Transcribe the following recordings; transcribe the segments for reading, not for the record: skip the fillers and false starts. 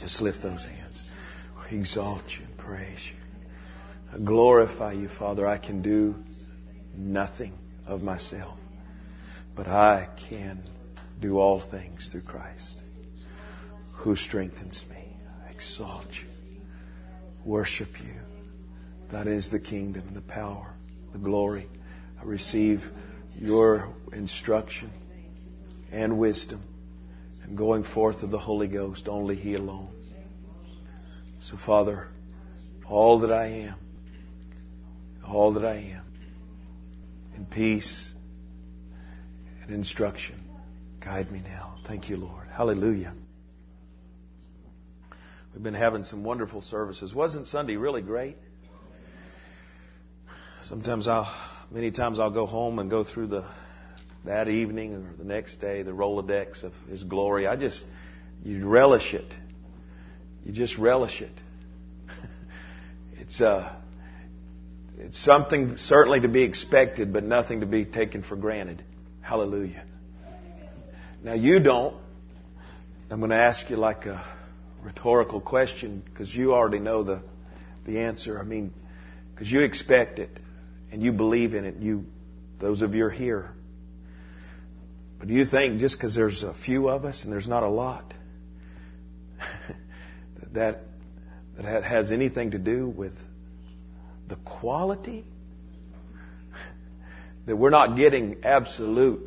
Just lift those hands. We exalt you and praise you. I glorify you, Father. I can do nothing of myself, but I can do all things through Christ who strengthens me. I exalt you, worship you. That is the kingdom, the power, the glory. I receive your instruction and wisdom and going forth of the Holy Ghost, only He alone. So, Father, all that I am, in peace and instruction, guide me now. Thank you, Lord. Hallelujah. We've been having some wonderful services. Wasn't Sunday really great? Many times I'll go home and go through that evening or the next day, the Rolodex of His glory. You relish it. You just relish it. It's something certainly to be expected, but nothing to be taken for granted. Hallelujah. Now you don't. I'm going to ask you like a rhetorical question because you already know the answer. I mean, because you expect it and you believe in it. Those of you are here. But do you think just because there's a few of us and there's not a lot, that has anything to do with the quality? That we're not getting absolute,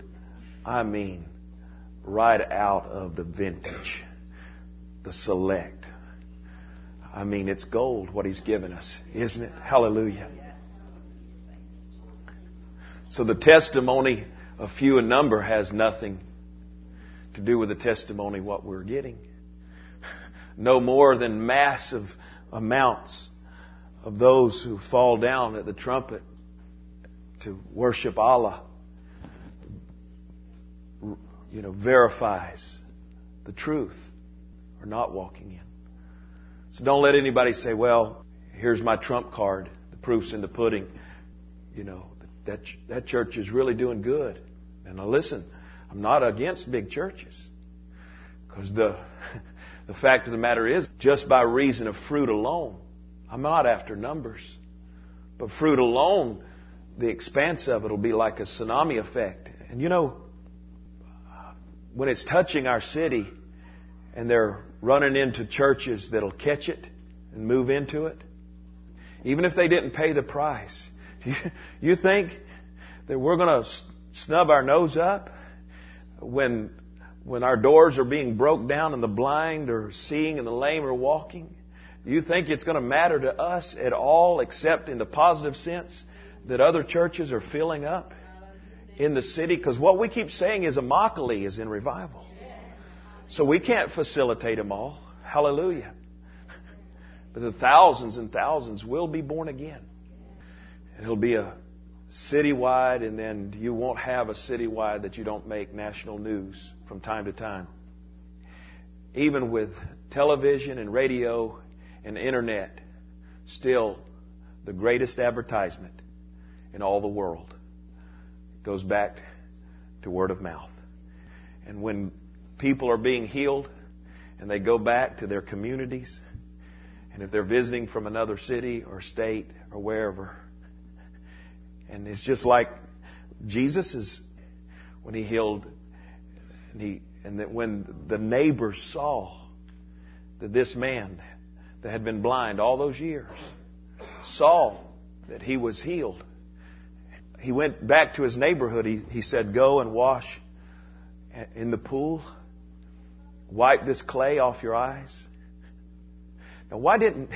right out of the vintage, the select. It's gold what He's given us, isn't it? Hallelujah. So the testimony of few in number has nothing to do with the testimony of what we're getting. No more than massive amounts of those who fall down at the trumpet to worship Allah, verifies the truth or not walking in. So don't let anybody say, well, here's my trump card. The proof's in the pudding. That church is really doing good. And now listen, I'm not against big churches. Because the fact of the matter is, just by reason of fruit alone, I'm not after numbers. But fruit alone, the expanse of it will be like a tsunami effect. And when it's touching our city and they're running into churches that'll catch it and move into it, even if they didn't pay the price, you think that we're going to snub our nose up when our doors are being broke down and the blind are seeing and the lame are walking? Do you think it's going to matter to us at all, except in the positive sense that other churches are filling up in the city? Because what we keep saying is Immokalee is in revival. So we can't facilitate them all. Hallelujah. But the thousands and thousands will be born again. And it'll be a citywide, and then you won't have a citywide that you don't make national news from time to time. Even with television and radio and internet, still the greatest advertisement in all the world goes back to word of mouth. And when people are being healed and they go back to their communities, and if they're visiting from another city or state or wherever, and it's just like Jesus is when He healed, and that when the neighbors saw that this man that had been blind all those years saw that he was healed, he went back to his neighborhood. He said, "Go and wash in the pool. Wipe this clay off your eyes." Now, why didn't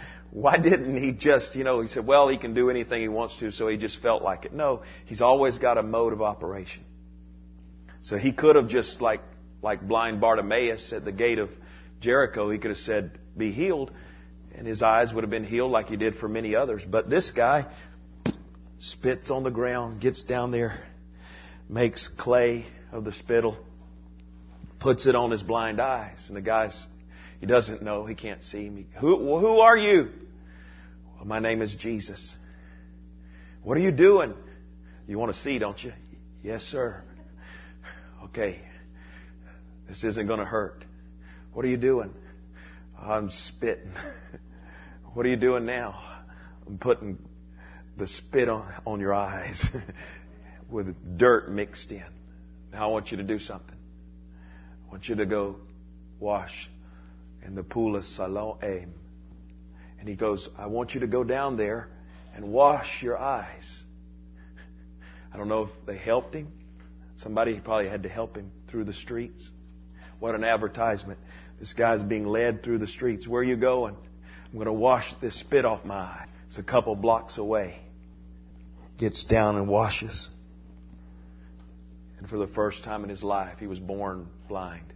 he just, he said, well, he can do anything he wants to, so he just felt like it. No, He's always got a mode of operation. So He could have just, like blind Bartimaeus at the gate of Jericho, He could have said, be healed, and his eyes would have been healed like He did for many others. But this guy spits on the ground, gets down there, makes clay of the spittle, puts it on his blind eyes, and the guy's, he doesn't know. He can't see me. Who are you? Well, my name is Jesus. What are you doing? You want to see, don't you? Yes, sir. Okay. This isn't going to hurt. What are you doing? I'm spitting. What are you doing now? I'm putting the spit on your eyes with dirt mixed in. Now I want you to do something. I want you to go wash in the pool of Siloam. And he goes, I want you to go down there and wash your eyes. I don't know if they helped him. Somebody probably had to help him through the streets. What an advertisement. This guy's being led through the streets. Where are you going? I'm going to wash this spit off my eye. It's a couple blocks away. Gets down and washes. And for the first time in his life, he was born blind.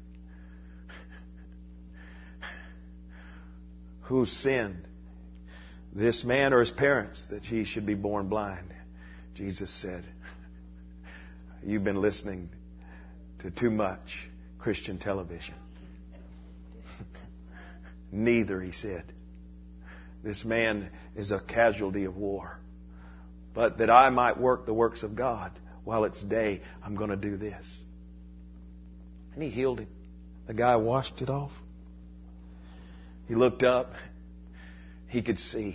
Who sinned? This man or his parents that he should be born blind? Jesus said, you've been listening to too much Christian television. Neither, he said. This man is a casualty of war. But that I might work the works of God while it's day, I'm going to do this. And he healed him. The guy washed it off. He looked up. He could see.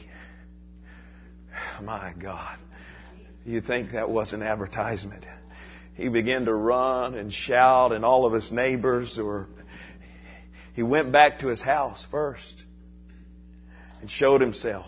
My God. You think that was an advertisement? He began to run and shout, and all of his neighbors were... He went back to his house first and showed himself.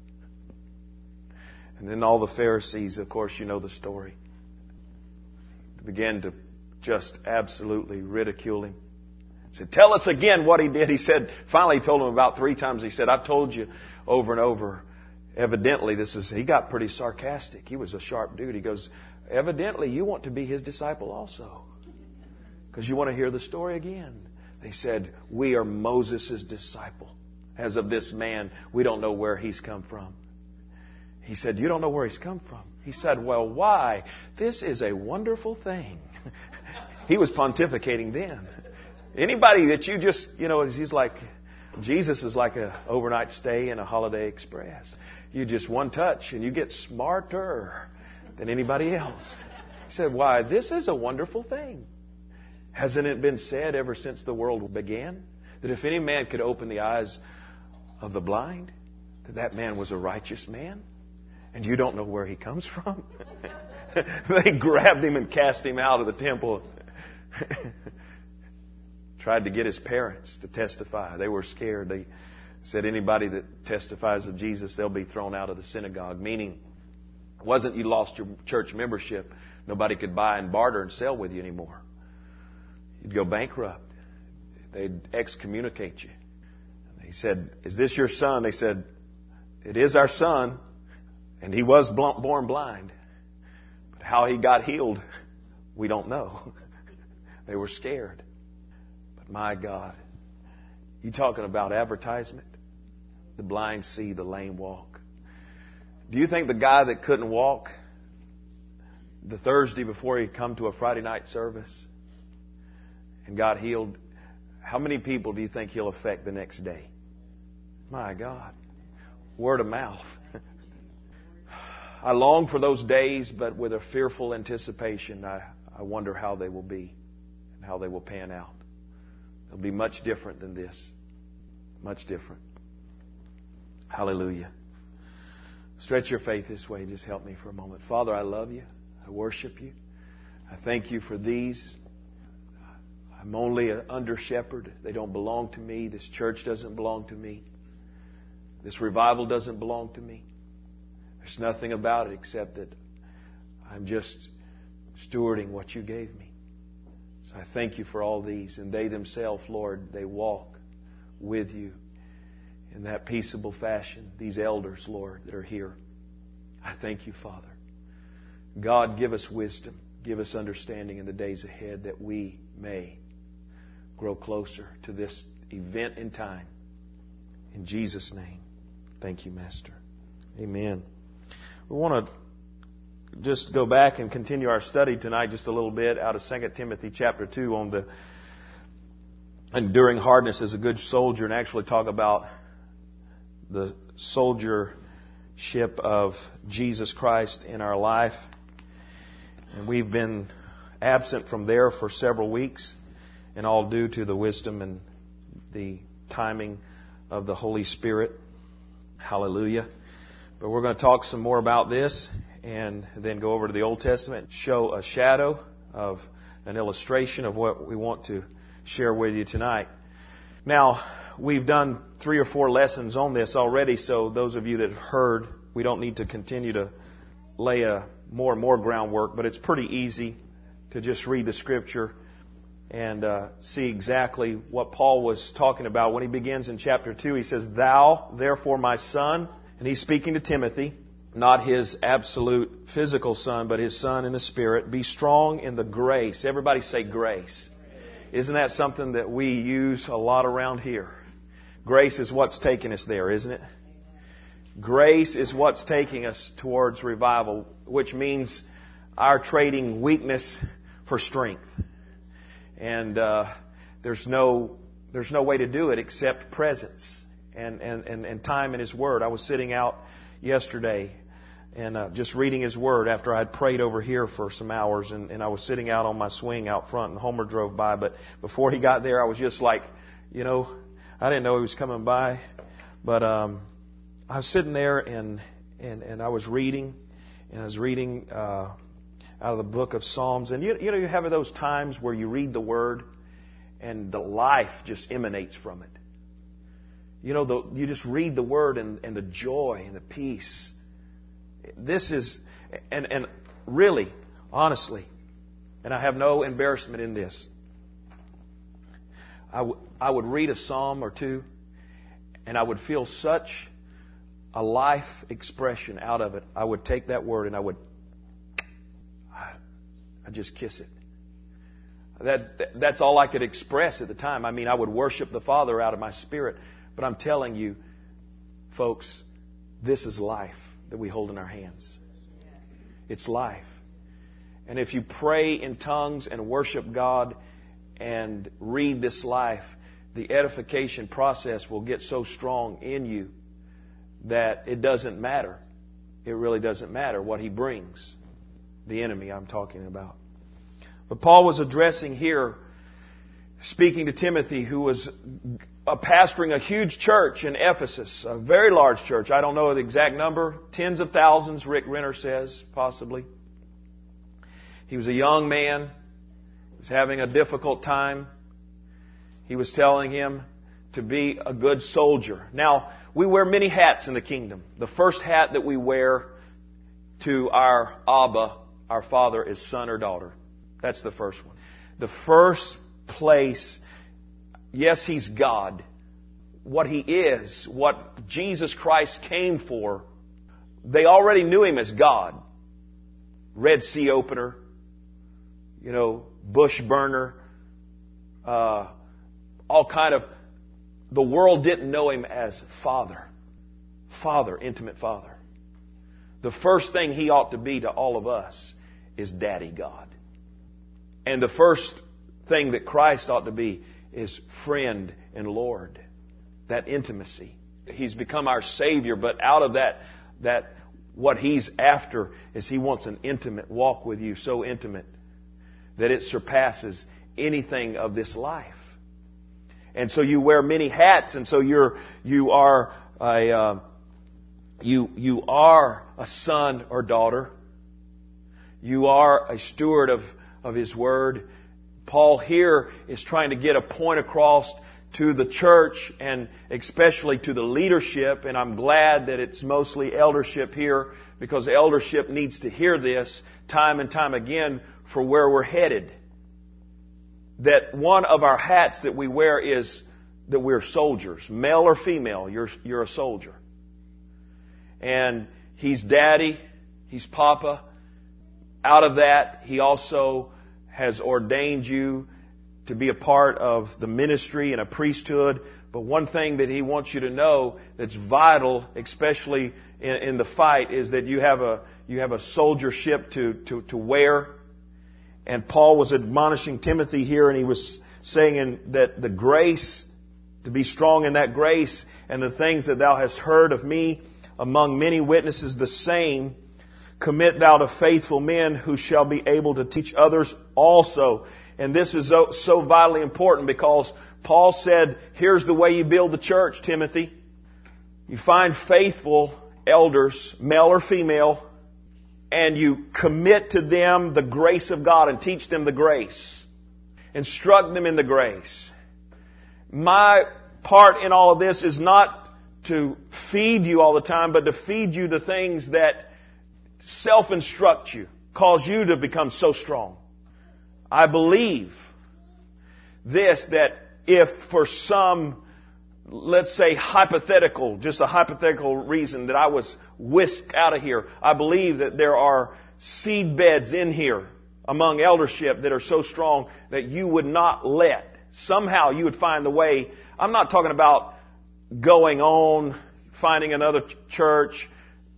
And then all the Pharisees, of course, you know the story, began to just absolutely ridicule him. Said, tell us again what he did. He said, finally he told him about 3 times. He said, I've told you over and over. Evidently, he got pretty sarcastic. He was a sharp dude. He goes, evidently you want to be his disciple also. Because you want to hear the story again. They said, we are Moses' disciple. As of this man, we don't know where he's come from. He said, you don't know where he's come from. He said, well, why? This is a wonderful thing. He was pontificating then. Anybody that you just, he's like, Jesus is like an overnight stay in a Holiday Express. You just one touch and you get smarter than anybody else. He said, why, this is a wonderful thing. Hasn't it been said ever since the world began that if any man could open the eyes of the blind, that man was a righteous man? And you don't know where he comes from? They grabbed him and cast him out of the temple. Tried to get his parents to testify. They were scared. They said anybody that testifies of Jesus, they'll be thrown out of the synagogue. Meaning, it wasn't you lost your church membership. Nobody could buy and barter and sell with you anymore. You'd go bankrupt. They'd excommunicate you. He said, is this your son? They said, it is our son. And he was born blind. But how he got healed, we don't know. They were scared. But my God, you talking about advertisement? The blind see, the lame walk. Do you think the guy that couldn't walk the Thursday before he come to a Friday night service and got healed, how many people do you think he'll affect the next day? My God. Word of mouth. I long for those days, but with a fearful anticipation, I wonder how they will be and how they will pan out. They'll be much different than this. Much different. Hallelujah. Stretch your faith this way. Just help me for a moment. Father, I love you. I worship you. I thank you for these. I'm only an under shepherd. They don't belong to me. This church doesn't belong to me. This revival doesn't belong to me. There's nothing about it except that I'm just stewarding what you gave me. So I thank you for all these. And they themselves, Lord, they walk with you in that peaceable fashion. These elders, Lord, that are here. I thank you, Father. God, give us wisdom. Give us understanding in the days ahead that we may grow closer to this event in time. In Jesus' name. Thank you, Master. Amen. We want to just go back and continue our study tonight just a little bit out of 2 Timothy chapter 2 on the enduring hardness as a good soldier, and actually talk about the soldiership of Jesus Christ in our life. And we've been absent from there for several weeks, and all due to the wisdom and the timing of the Holy Spirit. Hallelujah. But we're going to talk some more about this and then go over to the Old Testament, show a shadow of an illustration of what we want to share with you tonight. Now, we've done 3 or 4 lessons on this already, so those of you that have heard, we don't need to continue to lay more and more groundwork, but it's pretty easy to just read the Scripture and see exactly what Paul was talking about. When he begins in chapter 2, he says, "Thou, therefore, my son," and he's speaking to Timothy, not his absolute physical son, but his son in the Spirit, "be strong in the grace." Everybody say grace. Isn't that something that we use a lot around here? Grace is what's taking us there, isn't it? Grace is what's taking us towards revival, which means our trading weakness for strength. And there's no way to do it except presence and time in His Word. I was sitting out yesterday and just reading His Word after I had prayed over here for some hours, and I was sitting out on my swing out front, and Homer drove by. But before he got there, I was just like, I didn't know he was coming by. But I was sitting there and I was reading, out of the book of Psalms. And you have those times where you read the Word and the life just emanates from it. You just read the Word and the joy and the peace. This is, and really, honestly, and I have no embarrassment in this, I would read a psalm or two and I would feel such a life expression out of it. I would take that word and I'd just kiss it. That's all I could express at the time. I mean, I would worship the Father out of my spirit. But I'm telling you, folks, this is life that we hold in our hands. It's life. And if you pray in tongues and worship God and read this life, the edification process will get so strong in you that it doesn't matter. It really doesn't matter what he brings. The enemy I'm talking about. But Paul was addressing here, speaking to Timothy, who was pastoring a huge church in Ephesus, a very large church. I don't know the exact number, tens of thousands, Rick Renner says, possibly. He was a young man. He was having a difficult time. He was telling him to be a good soldier. Now, we wear many hats in the kingdom. The first hat that we wear to our Abba, our Father, is son or daughter. That's the first one. The first place, yes, He's God. What He is, what Jesus Christ came for, they already knew Him as God. Red Sea opener, bush burner, all kind of... The world didn't know Him as Father. Father, intimate Father. The first thing He ought to be to all of us is Daddy God. And the first thing that Christ ought to be is friend and Lord. That intimacy. He's become our Savior, but out of that what He's after is He wants an intimate walk with you, so intimate that it surpasses anything of this life. And so you wear many hats, and so you are a son or daughter. You are a steward of His Word. Paul here is trying to get a point across to the church and especially to the leadership. And I'm glad that it's mostly eldership here, because eldership needs to hear this time and time again for where we're headed. That one of our hats that we wear is that we're soldiers. Male or female, you're a soldier. And He's Daddy, He's Papa. Out of that, He also has ordained you to be a part of the ministry and a priesthood. But one thing that He wants you to know that's vital, especially in the fight, is that you have a soldiership to wear. And Paul was admonishing Timothy here, and he was saying that the grace, to be strong in that grace, and the things that thou hast heard of me among many witnesses, the same commit thou to faithful men who shall be able to teach others also. And this is so vitally important, because Paul said, here's the way you build the church, Timothy. You find faithful elders, male or female, and you commit to them the grace of God and teach them the grace. Instruct them in the grace. My part in all of this is not to feed you all the time, but to feed you the things that self-instruct you, cause you to become so strong. I believe this, that if for some, let's say just a hypothetical reason that I was whisked out of here, I believe that there are seed beds in here among eldership that are so strong that you would not let. Somehow you would find the way. I'm not talking about going on, finding another church,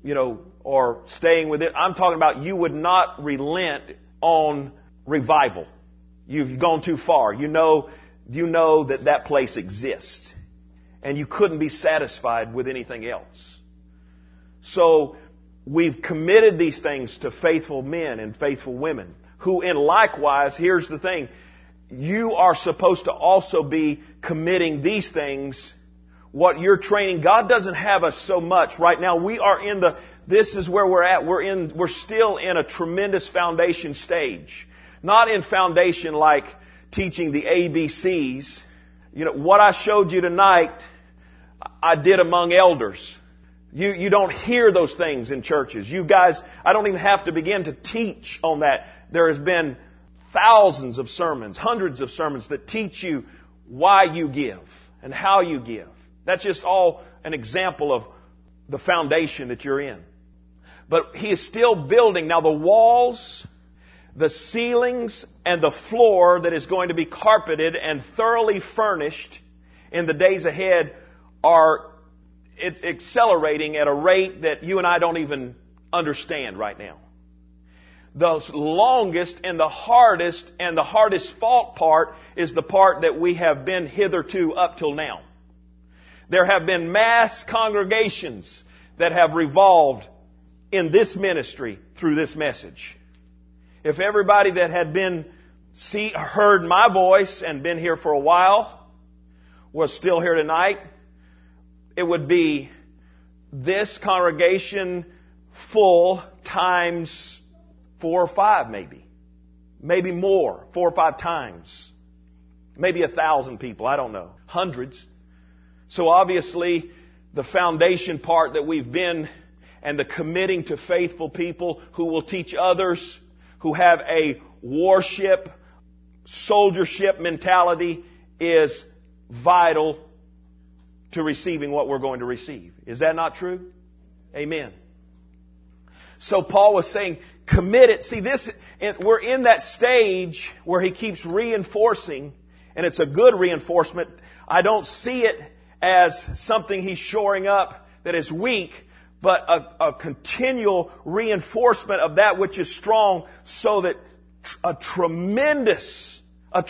or staying with it. I'm talking about you would not relent on revival. You've gone too far. You know that place exists. And you couldn't be satisfied with anything else. So we've committed these things to faithful men and faithful women who, in likewise, here's the thing, you are supposed to also be committing these things. What you're training, God doesn't have us so much right now. This is where we're at. We're still in a tremendous foundation stage. Not in foundation like teaching the ABCs. What I showed you tonight, I did among elders. You don't hear those things in churches. You guys, I don't even have to begin to teach on that. There has been thousands of sermons, hundreds of sermons that teach you why you give and how you give. That's just all an example of the foundation that you're in. But He is still building. Now the walls, the ceilings, and the floor that is going to be carpeted and thoroughly furnished in the days ahead it's accelerating at a rate that you and I don't even understand right now. The longest and the hardest fought part is the part that we have been hitherto up till now. There have been mass congregations that have revolved in this ministry through this message. If everybody that had heard my voice and been here for a while was still here tonight, it would be this congregation full times 4 or 5 maybe. Maybe more, 4 or 5 times. Maybe 1,000 people, I don't know. Hundreds. So obviously, the foundation part that we've been and the committing to faithful people who will teach others, who have a warship, soldiership mentality is vital to receiving what we're going to receive. Is that not true? Amen. So Paul was saying, commit it. See, we're in that stage where he keeps reinforcing, and it's a good reinforcement. I don't see it as something he's shoring up that is weak, but a continual reinforcement of that which is strong, so that a tremendous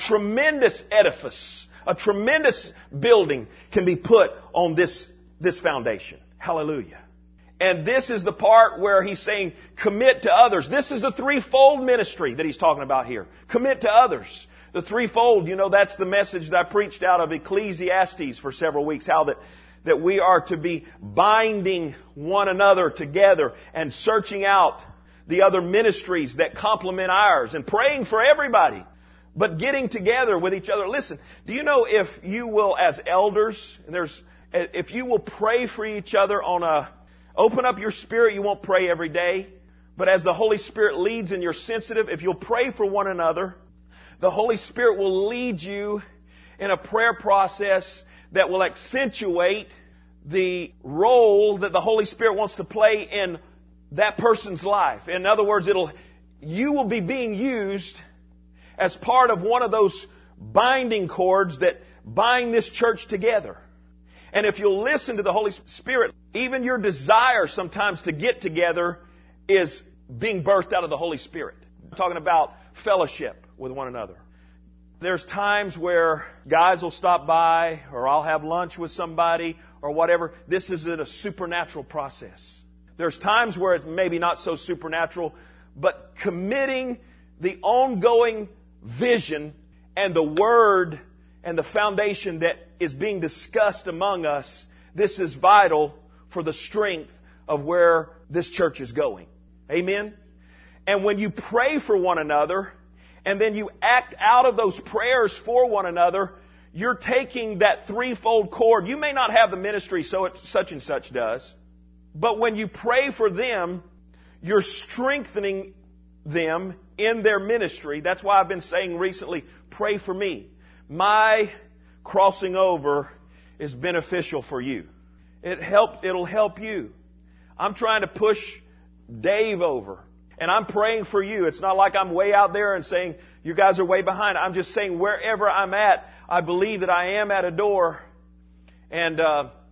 edifice, a tremendous building can be put on this foundation. Hallelujah. And this is the part where he's saying, commit to others. This is the threefold ministry that he's talking about here. Commit to others. The threefold, that's the message that I preached out of Ecclesiastes for several weeks, how that we are to be binding one another together and searching out the other ministries that complement ours and praying for everybody, but getting together with each other. Listen, do you know if you will, as elders, if you will pray for each other open up your spirit, you won't pray every day, but as the Holy Spirit leads and you're sensitive, if you'll pray for one another, the Holy Spirit will lead you in a prayer process that will accentuate the role that the Holy Spirit wants to play in that person's life. In other words, you will be being used as part of one of those binding cords that bind this church together. And if you'll listen to the Holy Spirit, even your desire sometimes to get together is being birthed out of the Holy Spirit. I'm talking about fellowship with one another. There's times where guys will stop by, or I'll have lunch with somebody, or whatever. This is a supernatural process. There's times where it's maybe not so supernatural, but committing the ongoing vision and the Word and the foundation that is being discussed among us, this is vital for the strength of where this church is going. Amen? And when you pray for one another, and then you act out of those prayers for one another, you're taking that threefold cord. You may not have the ministry such and such does, but when you pray for them, you're strengthening them in their ministry. That's why I've been saying recently, pray for me. My crossing over is beneficial for you. It'll help you. I'm trying to push Dave over. And I'm praying for you. It's not like I'm way out there and saying, you guys are way behind. I'm just saying wherever I'm at, I believe that I am at a door. And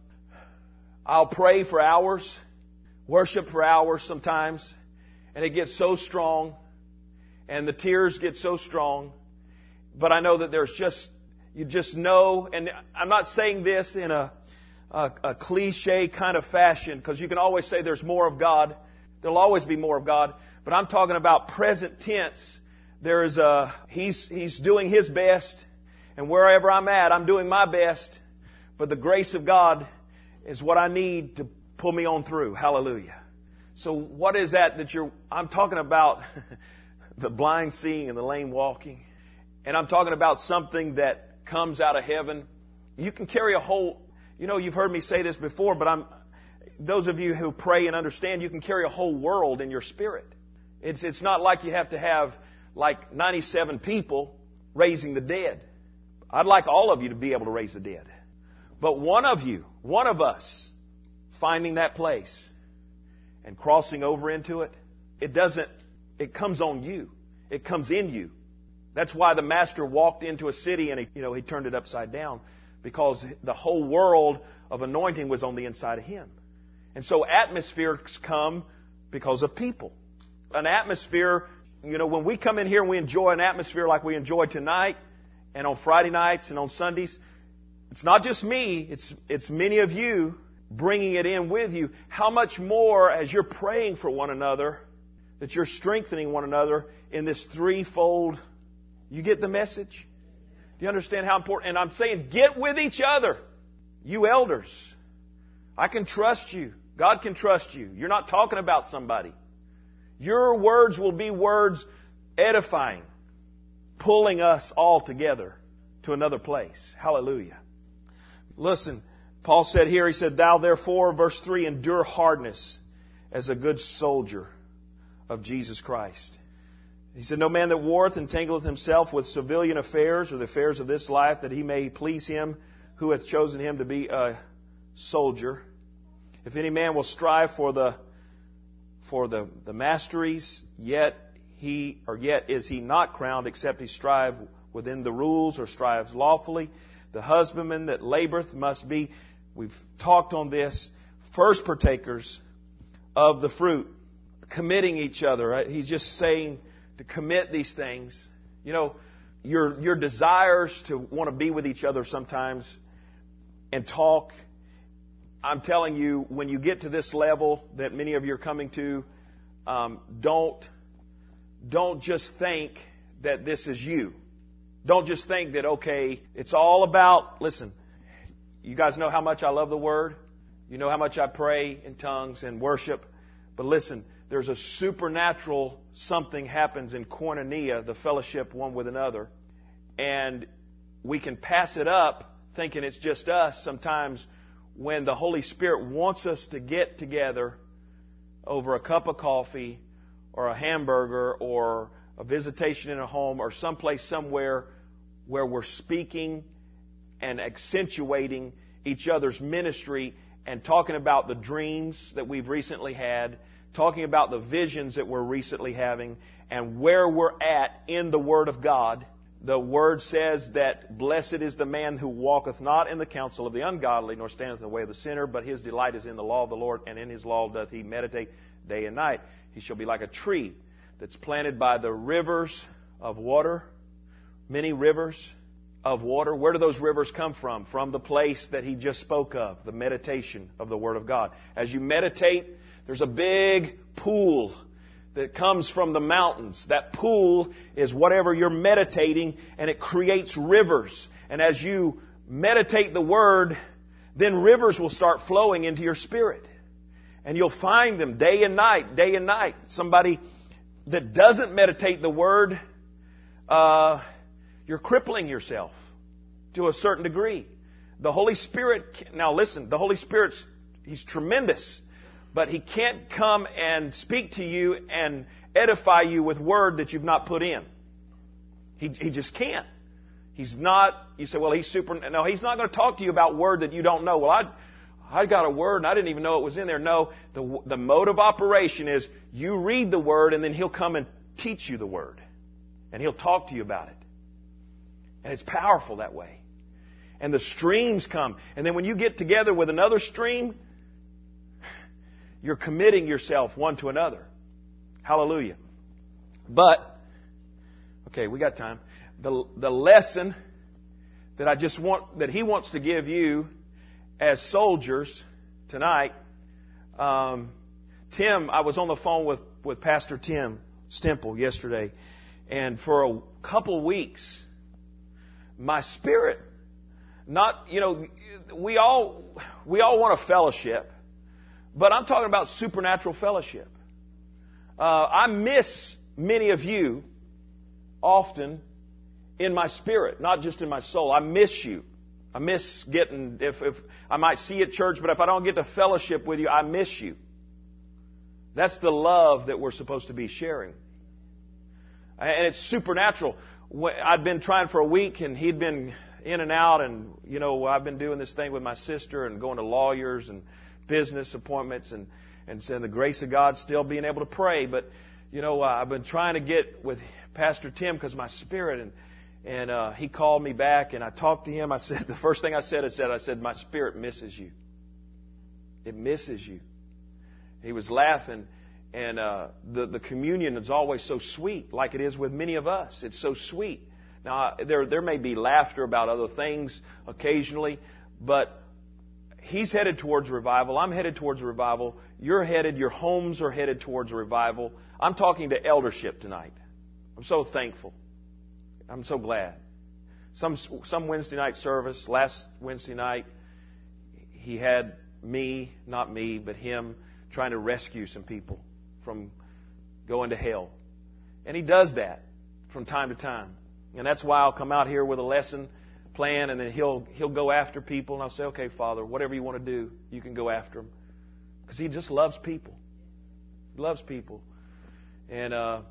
I'll pray for hours, worship for hours sometimes. And it gets so strong. And the tears get so strong. But I know that you just know, and I'm not saying this in a cliche kind of fashion, because you can always say there's more of God. There'll always be more of God. But I'm talking about present tense. He's doing his best, and wherever I'm at, I'm doing my best. But the grace of God is what I need to pull me on through. Hallelujah. So what is that I'm talking about the blind seeing and the lame walking. And I'm talking about something that comes out of heaven. You can carry a whole, you've heard me say this before, but those of you who pray and understand, you can carry a whole world in your spirit. It's not like you have to have like 97 people raising the dead. I'd like all of you to be able to raise the dead. But one of us, finding that place and crossing over into it, it comes on you. It comes in you. That's why the master walked into a city and he turned it upside down, because the whole world of anointing was on the inside of him. And so atmospheres come because of people. An atmosphere, when we come in here and we enjoy an atmosphere like we enjoy tonight and on Friday nights and on Sundays, it's not just me, it's many of you bringing it in with you. How much more as you're praying for one another, that you're strengthening one another in this threefold. You get the message? Do you understand how important? And I'm saying, get with each other. You elders, I can trust you. God can trust you. You're not talking about somebody. Your words will be words edifying, pulling us all together to another place. Hallelujah. Listen, Paul said here, he said, thou therefore, verse 3, endure hardness as a good soldier of Jesus Christ. He said, no man that warreth entangleth himself with civilian affairs or the affairs of this life, that he may please him who hath chosen him to be a soldier. If any man will strive for the masteries, yet is he not crowned, except he strive within the rules or strives lawfully. The husbandman that laboreth must be, we've talked on this, first partakers of the fruit, committing each other. Right? He's just saying to commit these things. Your desires to want to be with each other sometimes and talk. I'm telling you, when you get to this level that many of you are coming to, don't just think that this is you. Don't just think that, okay, it's all about, listen, you guys know how much I love the Word. You know how much I pray in tongues and worship. But listen, there's a supernatural something happens in koinonia, the fellowship one with another. And we can pass it up thinking it's just us sometimes, when the Holy Spirit wants us to get together over a cup of coffee or a hamburger or a visitation in a home or someplace somewhere where we're speaking and accentuating each other's ministry and talking about the dreams that we've recently had, talking about the visions that we're recently having, and where we're at in the Word of God. The Word says that blessed is the man who walketh not in the counsel of the ungodly, nor standeth in the way of the sinner, but his delight is in the law of the Lord, and in his law doth he meditate day and night. He shall be like a tree that's planted by the rivers of water, many rivers of water. Where do those rivers come from? From the place that he just spoke of, the meditation of the Word of God. As you meditate, there's a big pool that comes from the mountains. That pool is whatever you're meditating, and it creates rivers. And as you meditate the Word, then rivers will start flowing into your spirit. And you'll find them day and night, day and night. Somebody that doesn't meditate the Word, you're crippling yourself to a certain degree. The Holy Spirit, now listen, the Holy Spirit's, He's tremendous, but He can't come and speak to you and edify you with Word that you've not put in. He just can't. He's not, you say, well, He's super, no, He's not going to talk to you about Word that you don't know. Well, I got a Word and I didn't even know it was in there. No, the mode of operation is you read the Word and then He'll come and teach you the Word. And He'll talk to you about it. And it's powerful that way. And the streams come. And then when you get together with another stream, you're committing yourself one to another. Hallelujah. But, okay, we got time. The lesson that that He wants to give you as soldiers tonight, Tim, I was on the phone with Pastor Tim Stemple yesterday, and for a couple weeks, my spirit, we all want a fellowship, but I'm talking about supernatural fellowship. I miss many of you often in my spirit, not just in my soul. I miss you. I miss getting, if I might see you at church, but if I don't get to fellowship with you, I miss you. That's the love that we're supposed to be sharing. And it's supernatural. I'd been trying for a week, and he'd been in and out, and, I've been doing this thing with my sister and going to lawyers and business appointments and saying the grace of God, still being able to pray. But, I've been trying to get with Pastor Tim because my spirit, and he called me back, and I talked to him. I said, the first thing I said, my spirit misses you. It misses you. He was laughing, and the communion is always so sweet, like it is with many of us. It's so sweet. Now, there may be laughter about other things occasionally, but he's headed towards revival. I'm headed towards revival. Your homes are headed towards revival. I'm talking to eldership tonight. I'm so thankful. I'm so glad. Some Wednesday night service, last Wednesday night, he had me, not me, but him trying to rescue some people from going to hell. And he does that from time to time. And that's why I'll come out here with a lesson plan, and then he'll go after people, and I'll say, okay, Father, whatever you want to do, you can go after them. Because he just loves people. He loves people. And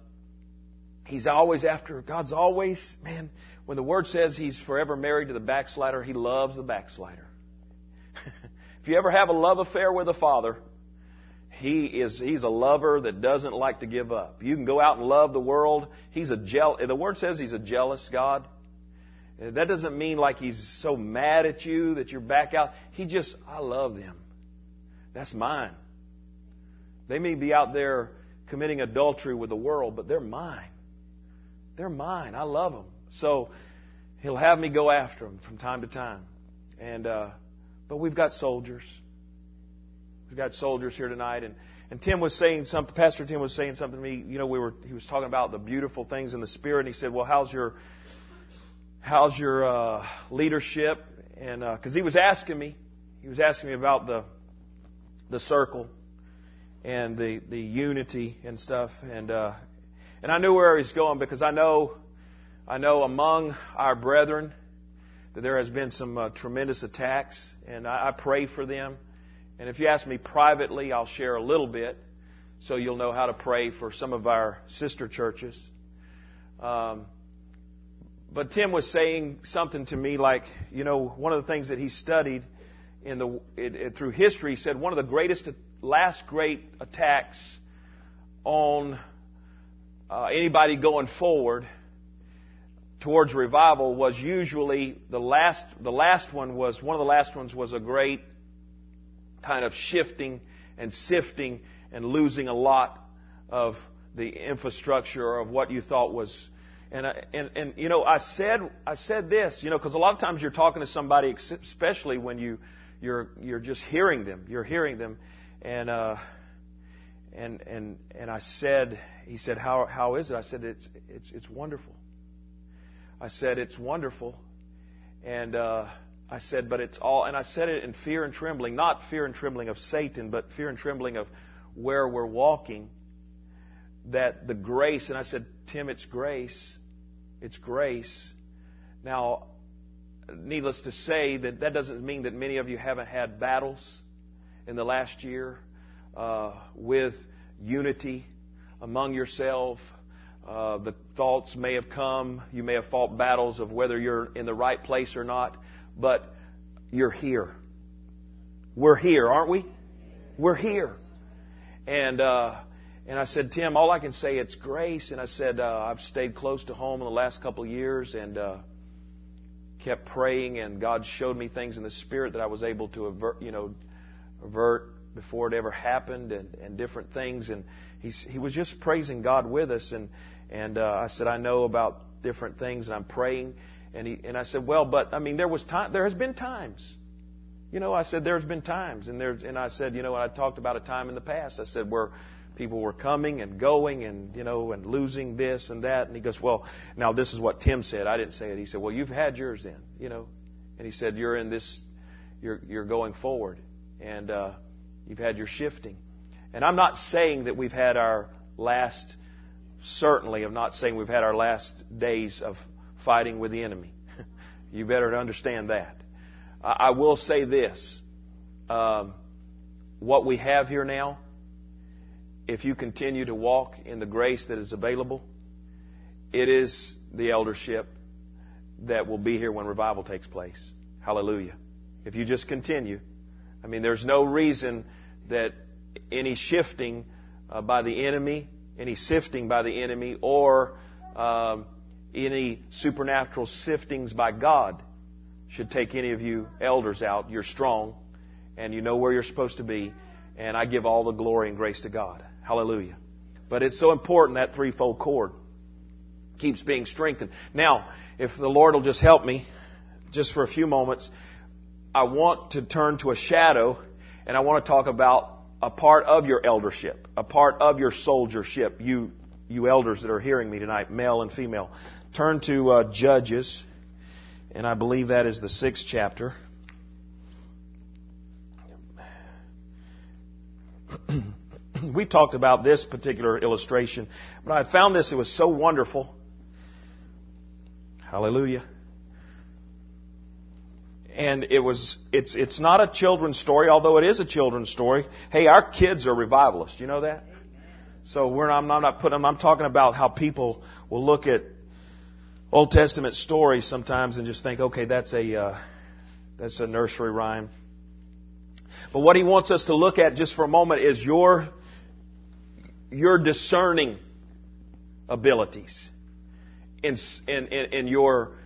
he's always after, God's always, man, when the Word says He's forever married to the backslider, He loves the backslider. If you ever have a love affair with a Father, He's a lover that doesn't like to give up. You can go out and love the world. The Word says He's a jealous God. That doesn't mean like He's so mad at you that you're back out. I love them. That's mine. They may be out there committing adultery with the world, but they're mine. They're mine. I love them. So He'll have me go after them from time to time. But we've got soldiers. We've got soldiers here tonight, and Tim was saying something. Pastor Tim was saying something to me. He was talking about the beautiful things in the Spirit, and he said, "Well, how's your leadership?" And because he was asking me about the circle and the unity and stuff, and I knew where he's going, because I know among our brethren that there has been some tremendous attacks, and I pray for them. And if you ask me privately, I'll share a little bit so you'll know how to pray for some of our sister churches. But Tim was saying something to me like, one of the things that he studied through history, he said one of the last great attacks on anybody going forward towards revival was usually one of the last ones was a great kind of shifting and sifting and losing a lot of the infrastructure of what you thought was. And I said this, because a lot of times you're talking to somebody, especially when you're just hearing them. You're hearing them, and I said, he said, how is it? I said, it's wonderful. I said, it's wonderful, And I said, but it's all, and I said it in fear and trembling, not fear and trembling of Satan, but fear and trembling of where we're walking, that the grace, and I said, Tim, it's grace. It's grace. Now, needless to say, that doesn't mean that many of you haven't had battles in the last year with unity among yourself. The thoughts may have come. You may have fought battles of whether you're in the right place or not. But you're here. We're here, aren't we? We're here. And I said, Tim, all I can say, it's grace. And I said, I've stayed close to home in the last couple of years and kept praying. And God showed me things in the Spirit that I was able to avert before it ever happened, and different things. And he was just praising God with us. And I said, I know about different things, and I'm praying. And I said, well, but I mean, there has been times. I said, there's been times. And I said, I talked about a time in the past. I said, where people were coming and going and, and losing this and that. And he goes, well, now this is what Tim said. I didn't say it. He said, well, you've had yours then, And he said, you're in this, you're going forward. And you've had your shifting. And I'm not saying that we've had our last, certainly I'm not saying we've had our last days of fighting with the enemy. You better understand that. I will say this. What we have here now, if you continue to walk in the grace that is available, it is the eldership that will be here when revival takes place. Hallelujah. If you just continue. I mean, there's no reason that any shifting by the enemy, any sifting by the enemy, or any supernatural siftings by God should take any of you elders out. You're strong, and you know where you're supposed to be, and I give all the glory and grace to God. Hallelujah. But it's so important that threefold cord keeps being strengthened. Now, if the Lord will just help me, just for a few moments, I want to turn to a shadow, and I want to talk about a part of your eldership, a part of your soldiership. You elders that are hearing me tonight, male and female. Turn to Judges, and I believe that is the 6th chapter. We talked about this particular illustration, but I found this, it was so wonderful. Hallelujah. And it's not a children's story, although it is a children's story. Hey, our kids are revivalists. You know that? So I'm talking about how people will look at Old Testament stories sometimes and just think, okay, that's a nursery rhyme. But what he wants us to look at just for a moment is your discerning abilities in your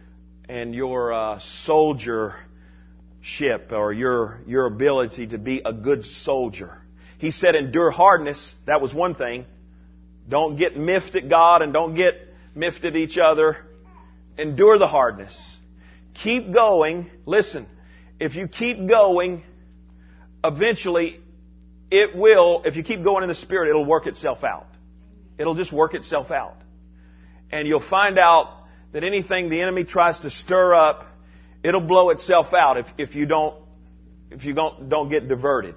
soldiership, or your ability to be a good soldier. He said endure hardness. That was one thing. Don't get miffed at God and don't get miffed at each other. Endure the hardness. Keep going. Listen, if you keep going, eventually it will, if you keep going in the Spirit, it'll work itself out. It'll just work itself out. And you'll find out that anything the enemy tries to stir up, it'll blow itself out if you don't get diverted.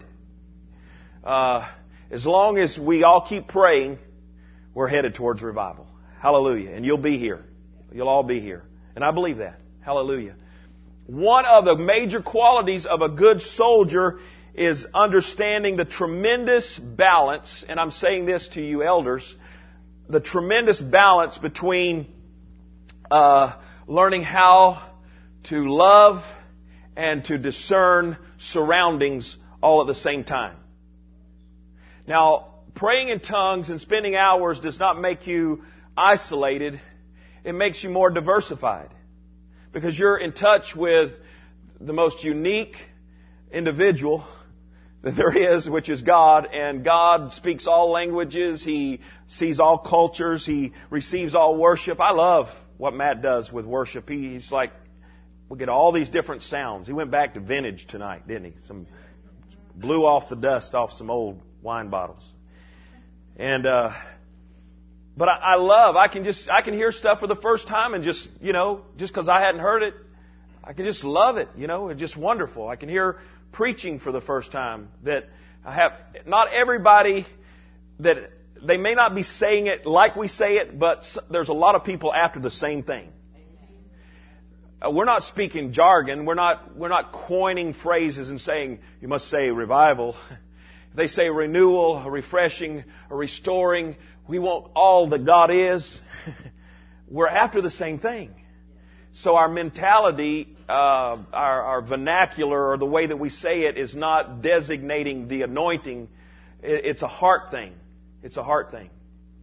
As long as we all keep praying, we're headed towards revival. Hallelujah. And you'll be here. You'll all be here. And I believe that. Hallelujah. One of the major qualities of a good soldier is understanding the tremendous balance, and I'm saying this to you elders, the tremendous balance between learning how to love and to discern surroundings all at the same time. Now, praying in tongues and spending hours does not make you isolated. It makes you more diversified, because you're in touch with the most unique individual that there is, which is God. And God speaks all languages. He sees all cultures. He receives all worship. I love what Matt does with worship. He's like, we get all these different sounds. He went back to vintage tonight, didn't he? Blew off the dust off some old wine bottles. And but I can hear stuff for the first time, and just because I hadn't heard it, I can just love it. It's just wonderful. I can hear preaching for the first time that I have. Not everybody that they may not be saying it like we say it, but there's a lot of people after the same thing. We're not speaking jargon. We're not coining phrases and saying, you must say revival. They say renewal, a refreshing, a restoring. We want all that God is. We're after the same thing. So our mentality, our vernacular, or the way that we say it is not designating the anointing. It's a heart thing. It's a heart thing.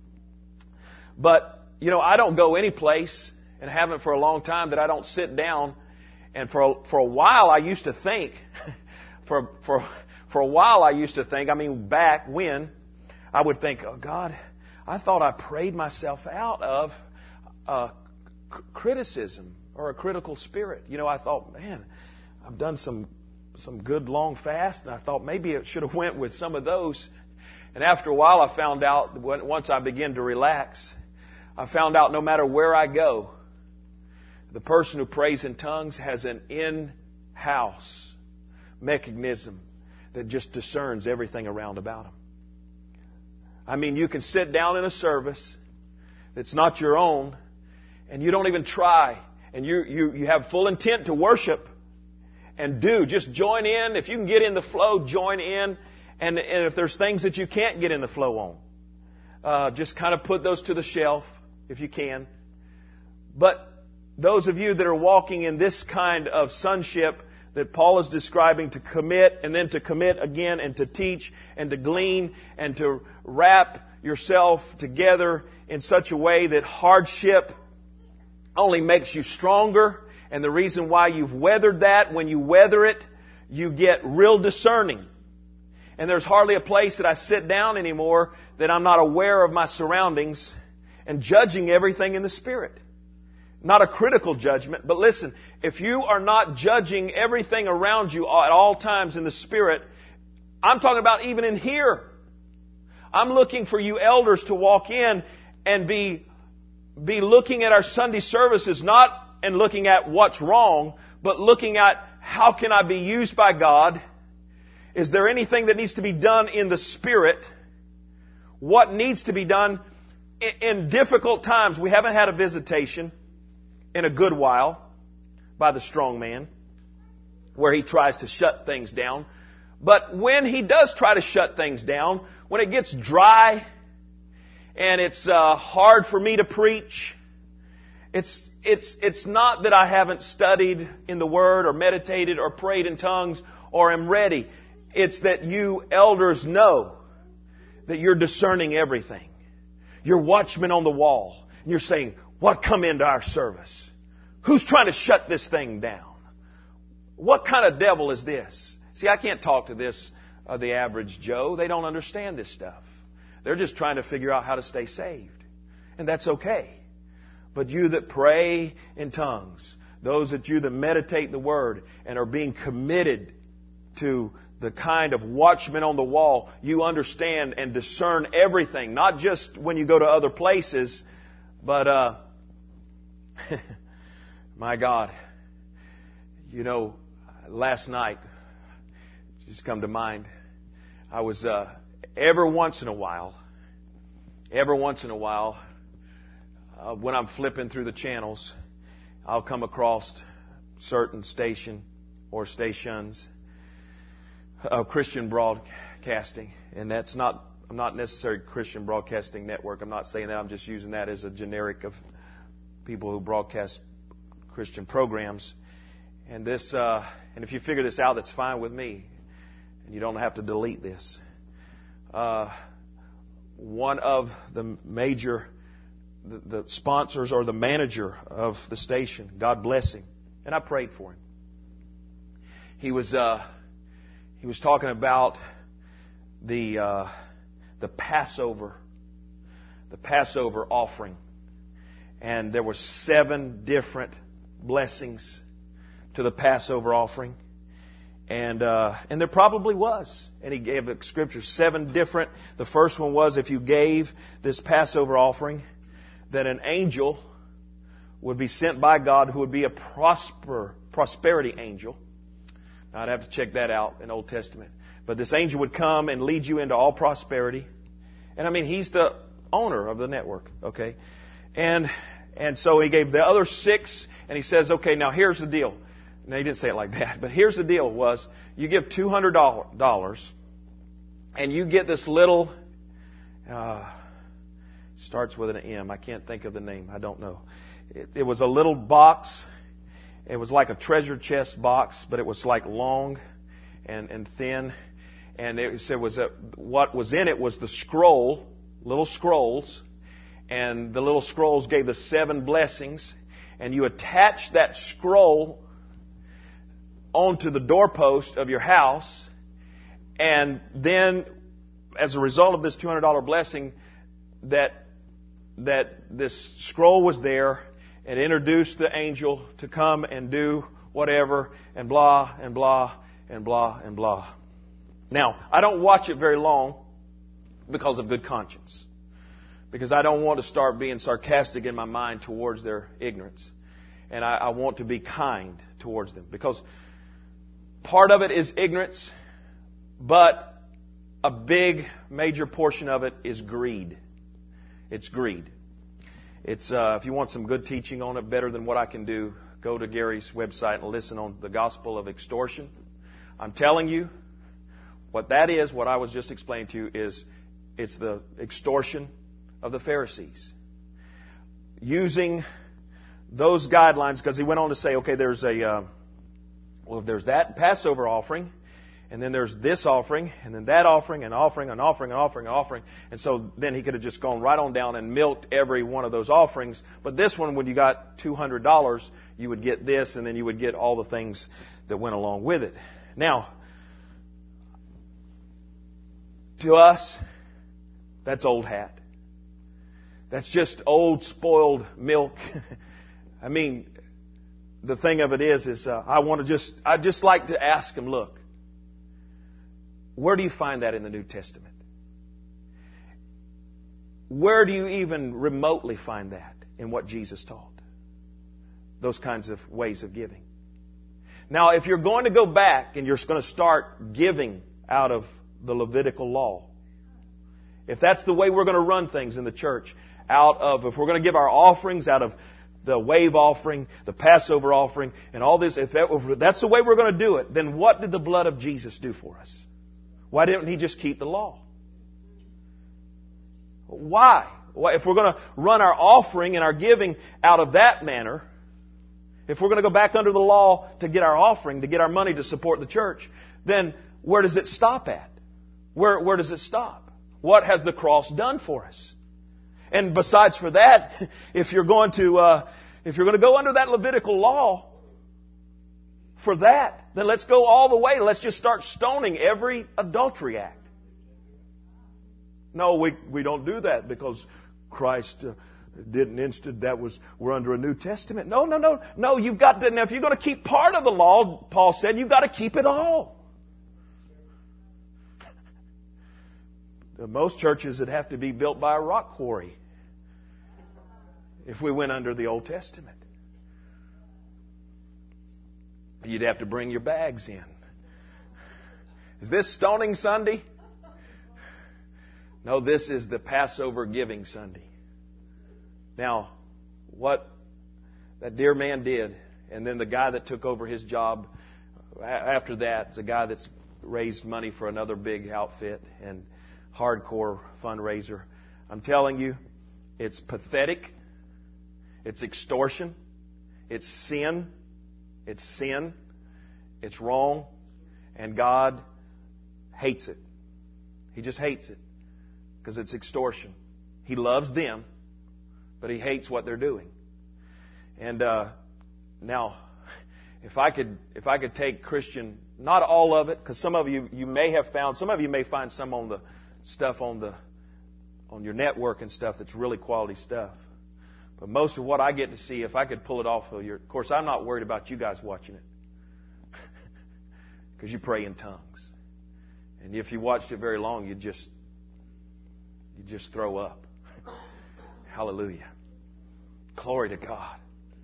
But, I don't go any place, and haven't for a long time, that I don't sit down. And for a while I used to think, for a while I used to think, back when, I would think, oh God, I thought I prayed myself out of criticism or a critical spirit. I thought, man, I've done some good long fast, and I thought maybe it should have went with some of those. And after a while I found out, once I began to relax, I found out no matter where I go, the person who prays in tongues has an in-house mechanism that just discerns everything around about him. You can sit down in a service that's not your own, and you don't even try, and you have full intent to worship, and just join in. If you can get in the flow, join in, and if there's things that you can't get in the flow on, just kind of put those to the shelf if you can. But those of you that are walking in this kind of sonship that Paul is describing, to commit and then to commit again and to teach and to glean and to wrap yourself together in such a way that hardship only makes you stronger. And the reason why you've weathered that, when you weather it, you get real discerning. And there's hardly a place that I sit down anymore that I'm not aware of my surroundings and judging everything in the Spirit. Not a critical judgment, but listen, if you are not judging everything around you at all times in the Spirit, I'm talking about even in here. I'm looking for you elders to walk in and be looking at our Sunday services, not and looking at what's wrong, but looking at how can I be used by God? Is there anything that needs to be done in the Spirit? What needs to be done in difficult times? We haven't had a visitation in a good while by the strong man, where he tries to shut things down. But when he does try to shut things down, when it gets dry and it's hard for me to preach, it's not that I haven't studied in the Word or meditated or prayed in tongues or am ready. It's that you elders know that you're discerning everything. You're watchmen on the wall. And you're saying, what come into our service? Who's trying to shut this thing down? What kind of devil is this? See, I can't talk to the average Joe. They don't understand this stuff. They're just trying to figure out how to stay saved. And that's okay. But you that pray in tongues, those that meditate the Word and are being committed to the kind of watchman on the wall, you understand and discern everything. Not just when you go to other places, but my God, last night, just come to mind, I was every once in a while, when I'm flipping through the channels, I'll come across certain station or stations of Christian broadcasting, and I'm not necessarily Christian Broadcasting Network. I'm not saying that. I'm just using that as a generic of people who broadcast Christian programs. And and if you figure this out, that's fine with me, and you don't have to delete this. One of the major, the sponsors or the manager of the station, God bless him, and I prayed for him. He was talking about the Passover offering, and there were 7 different blessings to the Passover offering, and there probably was, and he gave the scripture 7 different. The first one was, if you gave this Passover offering, that an angel would be sent by God, who would be a prosperity angel. Now, I'd have to check that out in Old Testament. But this angel would come and lead you into all prosperity. And I mean, he's the owner of the network, okay? And so he gave the other 6, and he says, okay, now here's the deal. Now, he didn't say it like that, but here's the deal was, you give $200, and you get this little, starts with an M. I can't think of the name. I don't know. It was a little box. It was like a treasure chest box, but it was like long and thin. And it said what was in it was the scroll, little scrolls. And the little scrolls gave the 7 blessings. And you attach that scroll onto the doorpost of your house. And then, as a result of this $200 blessing, that this scroll was there, and introduced the angel to come and do whatever, and blah, and blah, and blah, and blah. Now, I don't watch it very long because of good conscience. Because I don't want to start being sarcastic in my mind towards their ignorance. And I want to be kind towards them. Because part of it is ignorance, but a big, major portion of it is greed. It's greed. It's if you want some good teaching on it, better than what I can do, go to Gary's website and listen on the gospel of extortion. I'm telling you, what that is, what I was just explaining to you, is it's the extortion of the Pharisees. Using those guidelines, because he went on to say, okay, there's there's that Passover offering, and then there's this offering, and then that offering, and offering, and offering, and offering, and offering. And so then he could have just gone right on down and milked every one of those offerings. But this one, when you got $200, you would get this, and then you would get all the things that went along with it. Now, to us, that's old hat. That's just old, spoiled milk. I mean, the thing of it is I'd just like to ask him, look, where do you find that in the New Testament? Where do you even remotely find that in what Jesus taught? Those kinds of ways of giving. Now, if you're going to go back and you're going to start giving out of the Levitical law, if that's the way we're going to run things in the church, if we're going to give our offerings out of the wave offering, the Passover offering, and all this, if that's the way we're going to do it, then what did the blood of Jesus do for us? Why didn't He just keep the law? Why? If we're going to run our offering and our giving out of that manner, if we're going to go back under the law to get our offering, to get our money to support the church, then where does it stop at? Where does it stop? What has the cross done for us? And besides for that, if you're going to go under that Levitical law for that, then let's go all the way. Let's just start stoning every adultery act. No, we don't do that because Christ didn't instant we're under a New Testament. No. You've got to, now if you're going to keep part of the law, Paul said, you've got to keep it all. Most churches would have to be built by a rock quarry if we went under the Old Testament. You'd have to bring your bags in. Is this Stoning Sunday? No, this is the Passover Giving Sunday. Now, what that dear man did, and then the guy that took over his job after that is a guy that's raised money for another big outfit and hardcore fundraiser. I'm telling you, it's pathetic. It's extortion. It's sin. It's sin. It's wrong. And God hates it. He just hates it because it's extortion. He loves them, but He hates what they're doing. And now, if I could take Christian, not all of it, because some of you may have found, some of you may find some on the stuff on your network and stuff that's really quality stuff. But most of what I get to see, if I could pull it off of of course, I'm not worried about you guys watching it. Because you pray in tongues. And if you watched it very long, you just throw up. Hallelujah. Glory to God.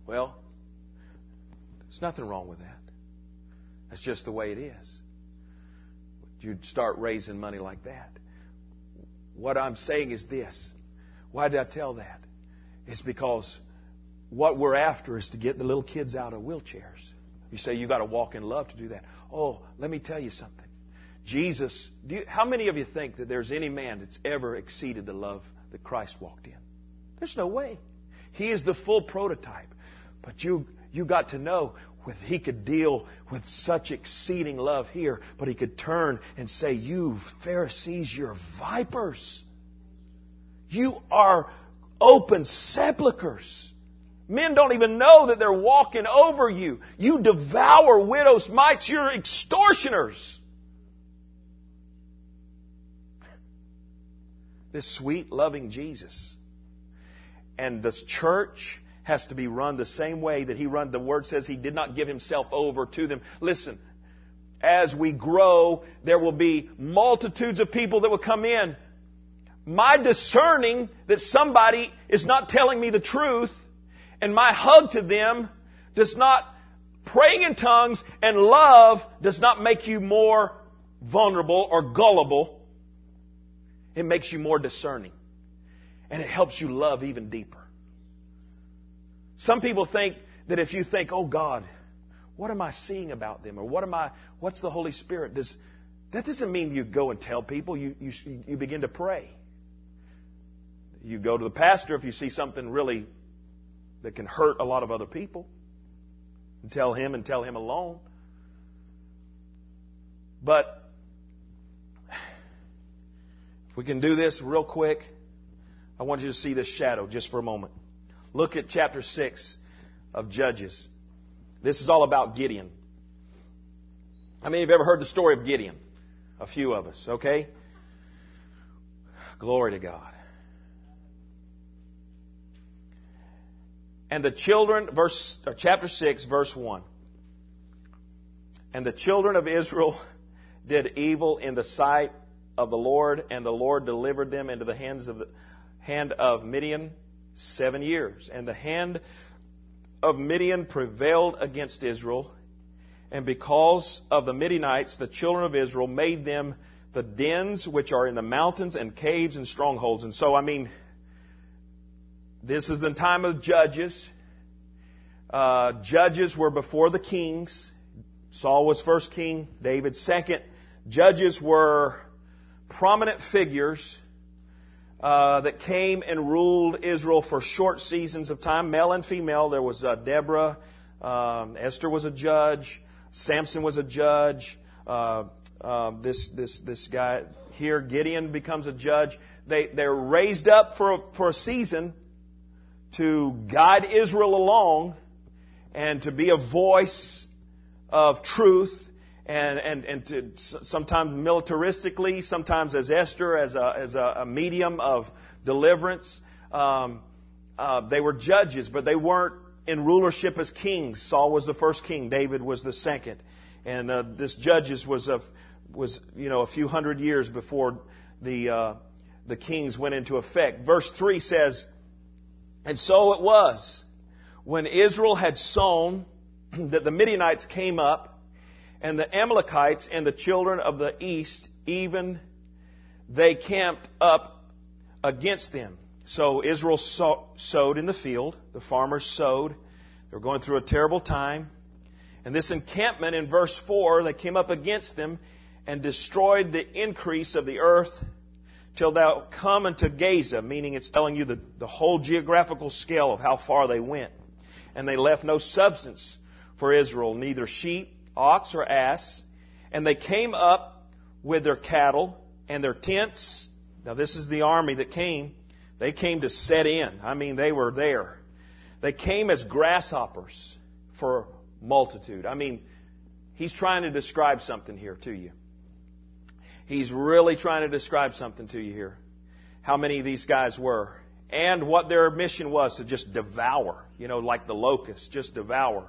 Well, there's nothing wrong with that. That's just the way it is. You'd start raising money like that. What I'm saying is this. Why did I tell that? It's because what we're after is to get the little kids out of wheelchairs. You say you got to walk in love to do that. Oh, let me tell you something. Jesus, how many of you think that there's any man that's ever exceeded the love that Christ walked in? There's no way. He is the full prototype. But you got to know that He could deal with such exceeding love here, but He could turn and say, you Pharisees, you're vipers. You are open sepulchres. Men don't even know that they're walking over you. You devour widows' mites. You're extortioners. This sweet, loving Jesus. And the church has to be run the same way that He run. The Word says He did not give Himself over to them. Listen, as we grow, there will be multitudes of people that will come in. My discerning that somebody is not telling me the truth, and my hug to them does not, praying in tongues and love does not make you more vulnerable or gullible. It makes you more discerning. And it helps you love even deeper. Some people think that if you think, oh God, what am I seeing about them? Or what's the Holy Spirit? That doesn't mean you go and tell people. You begin to pray. You go to the pastor if you see something really that can hurt a lot of other people. And tell him alone. But if we can do this real quick, I want you to see this shadow just for a moment. Look at chapter 6 of Judges. This is all about Gideon. How many of you have ever heard the story of Gideon? A few of us, okay? Glory to God. And the children, chapter 6, verse 1. And the children of Israel did evil in the sight of the Lord, and the Lord delivered them into the hand of Midian 7 years. And the hand of Midian prevailed against Israel, and because of the Midianites, the children of Israel made them the dens which are in the mountains and caves and strongholds. And so, this is the time of Judges. Judges were before the kings. Saul was first king, David second. Judges were prominent figures that came and ruled Israel for short seasons of time, male and female. There was Deborah. Esther was a judge. Samson was a judge. This guy here, Gideon, becomes a judge. They're raised up for a season to guide Israel along and to be a voice of truth and to sometimes militaristically, sometimes as Esther, as a medium of deliverance. They were judges, but they weren't in rulership as kings. Saul was the first king. David was the second. And this Judges was a few hundred years before the kings went into effect. Verse 3 says, and so it was, when Israel had sown, that the Midianites came up, and the Amalekites and the children of the east, even they camped up against them. So Israel sowed in the field. The farmers sowed. They were going through a terrible time. And this encampment in verse 4, they came up against them and destroyed the increase of the earth till thou come unto Gaza, meaning it's telling you the whole geographical scale of how far they went. And they left no substance for Israel, neither sheep, ox, or ass. And they came up with their cattle and their tents. Now this is the army that came. They came to set in. They were there. They came as grasshoppers for multitude. He's trying to describe something here to you. He's really trying to describe something to you here. How many of these guys were. And what their mission was, to just devour. Like the locusts, just devour.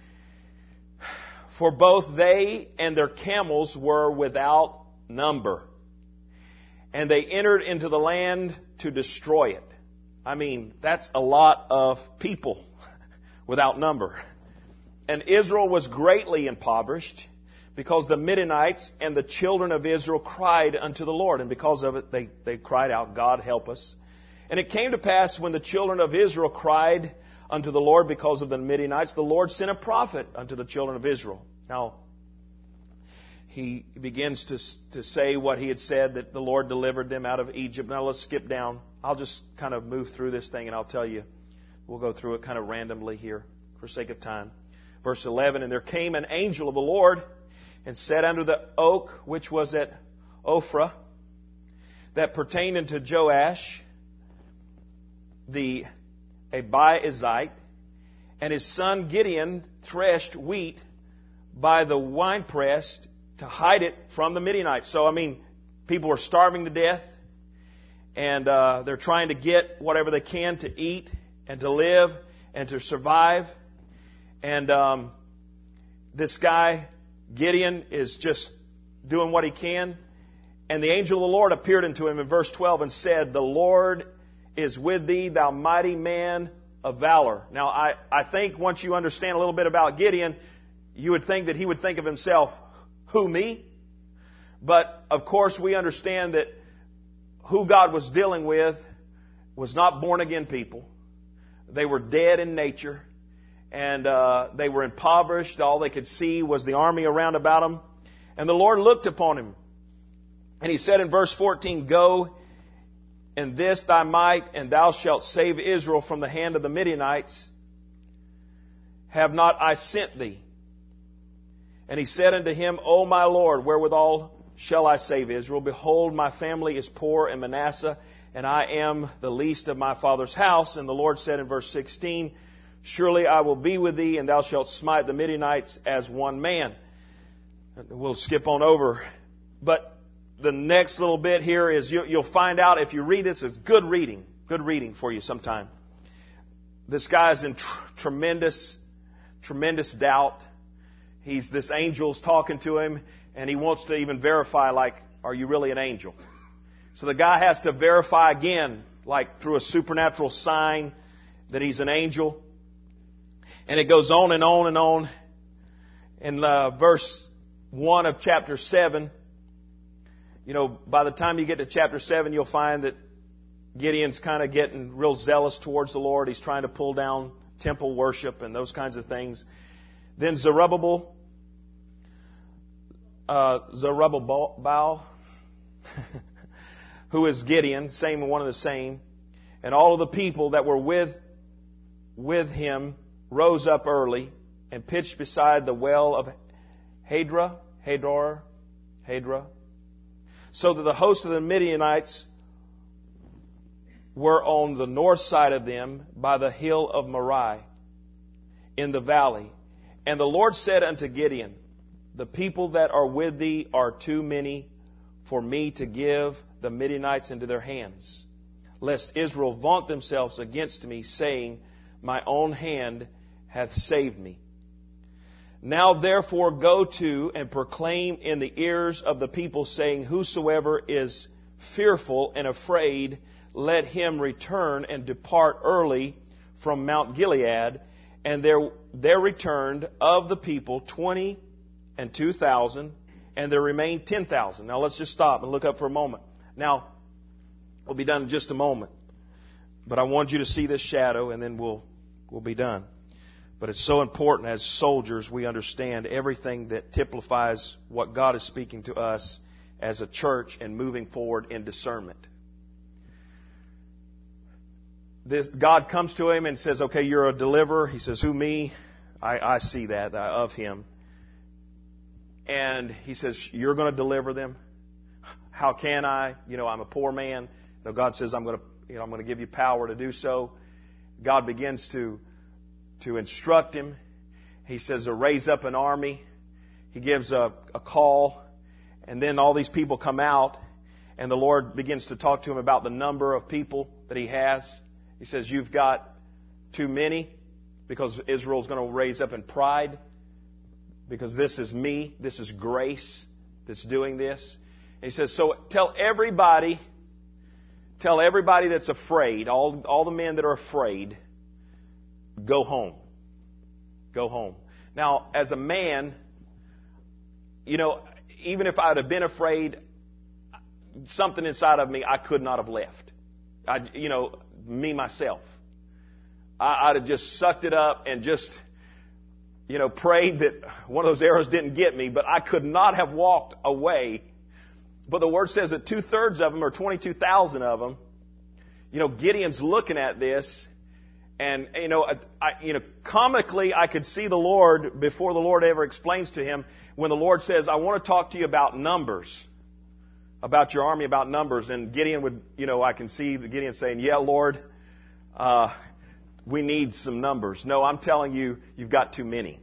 For both they and their camels were without number. And they entered into the land to destroy it. That's a lot of people without number. And Israel was greatly impoverished, because the Midianites and the children of Israel cried unto the Lord. And because of it, they cried out, God help us. And it came to pass, when the children of Israel cried unto the Lord because of the Midianites, the Lord sent a prophet unto the children of Israel. Now, he begins to say what he had said, that the Lord delivered them out of Egypt. Now let's skip down. I'll just kind of move through this thing and I'll tell you. We'll go through it kind of randomly here for sake of time. Verse 11, and there came an angel of the Lord and sat under the oak which was at Ophrah, that pertained unto Joash the Abiezrite, and his son Gideon threshed wheat by the winepress to hide it from the Midianites. So, people are starving to death, and they're trying to get whatever they can to eat and to live and to survive. And this guy, Gideon, is just doing what he can. And the angel of the Lord appeared unto him in verse 12 and said, the Lord is with thee, thou mighty man of valor. Now, I think once you understand a little bit about Gideon, you would think that he would think of himself, who, me? But, of course, we understand that who God was dealing with was not born-again people. They were dead in nature, and they were impoverished. All they could see was the army around about them. And the Lord looked upon him, and He said in verse 14, go in this thy might, and thou shalt save Israel from the hand of the Midianites. Have not I sent thee? And he said unto him, O my Lord, wherewithal shall I save Israel? Behold, my family is poor in Manasseh, and I am the least of my father's house. And the Lord said in verse 16, surely I will be with thee, and thou shalt smite the Midianites as one man. We'll skip on over. But the next little bit here is you'll find out, if you read this, it's good reading for you sometime. This guy's in tremendous doubt. This angel's talking to him, and he wants to even verify, are you really an angel? So the guy has to verify again, through a supernatural sign, that he's an angel. And it goes on and on and on. In verse 1 of chapter 7, by the time you get to chapter 7, you'll find that Gideon's kind of getting real zealous towards the Lord. He's trying to pull down temple worship and those kinds of things. Then Zerubbabel, who is Gideon, one of the same, and all of the people that were with him rose up early and pitched beside the well of Hadra, so that the host of the Midianites were on the north side of them by the hill of Moriah in the valley. And the Lord said unto Gideon, the people that are with thee are too many for me to give the Midianites into their hands, lest Israel vaunt themselves against me, saying, my own hand hath saved me. Now therefore go to and proclaim in the ears of the people, saying, whosoever is fearful and afraid, let him return and depart early from Mount Gilead. And there returned of the people 22,000, and there remained 10,000. Now let's just stop and look up for a moment. Now, we'll be done in just a moment. But I want you to see this shadow, and then we'll be done. But it's so important as soldiers we understand everything that typifies what God is speaking to us as a church and moving forward in discernment. God comes to him and says, okay, you're a deliverer. He says, who, me? I see that of him. And he says, you're going to deliver them. How can I? I'm a poor man. God says, I'm going to give you power to do so. God begins to instruct him. He says to raise up an army. He gives a call. And then all these people come out. And the Lord begins to talk to him about the number of people that he has. He says, you've got too many, because Israel's going to raise up in pride, because this is me, this is grace that's doing this. And he says, so tell everybody that's afraid, all the men that are afraid, go home. Go home. Now, as a man, even if I would have been afraid, something inside of me, I could not have left. Me, myself. I'd have just sucked it up and just, prayed that one of those arrows didn't get me, but I could not have walked away. But the Word says that 2/3 of them, or 22,000 of them, Gideon's looking at this, and, comically, I could see the Lord, before the Lord ever explains to him, when the Lord says, I want to talk to you about numbers, about your army, about numbers. And Gideon would, I can see Gideon saying, yeah, Lord, we need some numbers. No, I'm telling you, you've got too many.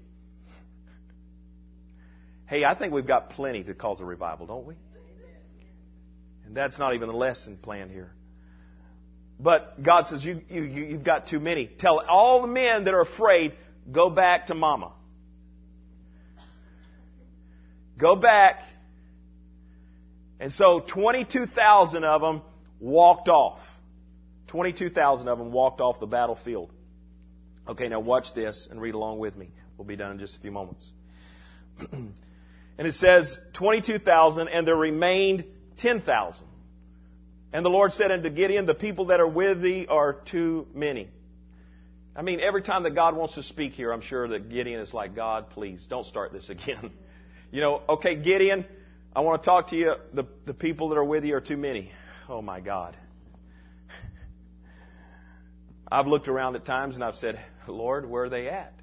Hey, I think we've got plenty to cause a revival, don't we? And that's not even the lesson plan here. But God says, you've got too many. Tell all the men that are afraid, go back to Mama. Go back. And so 22,000 of them walked off. 22,000 of them walked off the battlefield. Okay, now watch this and read along with me. We'll be done in just a few moments. And it says, 22,000, and there remained 10,000. And the Lord said unto Gideon, the people that are with thee are too many. I mean, every time that God wants to speak here, I'm sure that Gideon is like, God, please, don't start this again. Okay, Gideon, I want to talk to you. The people that are with you are too many. Oh, my God. I've looked around at times and I've said, Lord, where are they at?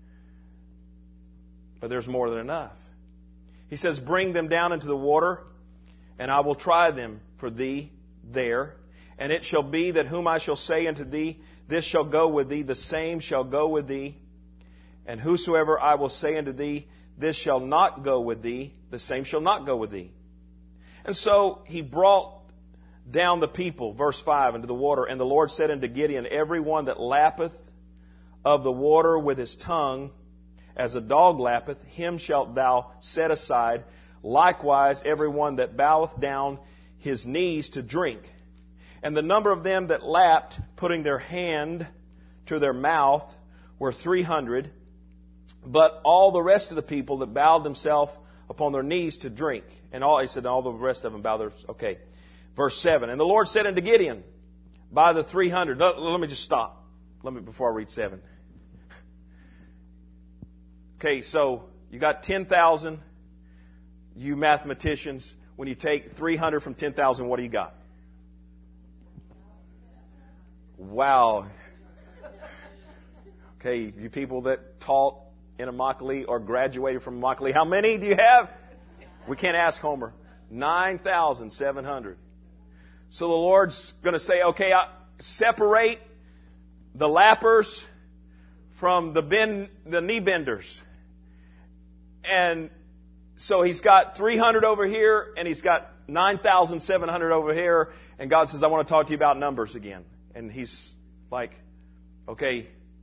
But there's more than enough. He says, bring them down into the water, and I will try them for thee there. And it shall be that whom I shall say unto thee, this shall go with thee, the same shall go with thee. And whosoever I will say unto thee, this shall not go with thee, the same shall not go with thee. And so he brought down the people, verse 5, into the water. And the Lord said unto Gideon, every one that lappeth of the water with his tongue, as a dog lappeth, him shalt thou set aside. Likewise, every one that boweth down his knees to drink. And the number of them that lapped, putting their hand to their mouth, were 300. But all the rest of the people that bowed themselves upon their knees to drink. And all, he said, all the rest of them bowed their... Okay. Verse 7. And the Lord said unto Gideon, by the 300... Let me just stop. Before I read 7. Okay, so you got 10,000. You mathematicians, when you take 300 from 10,000, what do you got? Wow. Okay, you people that taught in Immokalee or graduated from Immokalee, how many do you have? We can't ask Homer. 9,700. So the Lord's going to say, okay, separate the lappers from the knee benders. And so he's got 300 over here, and he's got 9,700 over here. And God says, I want to talk to you about numbers again. And he's like, okay,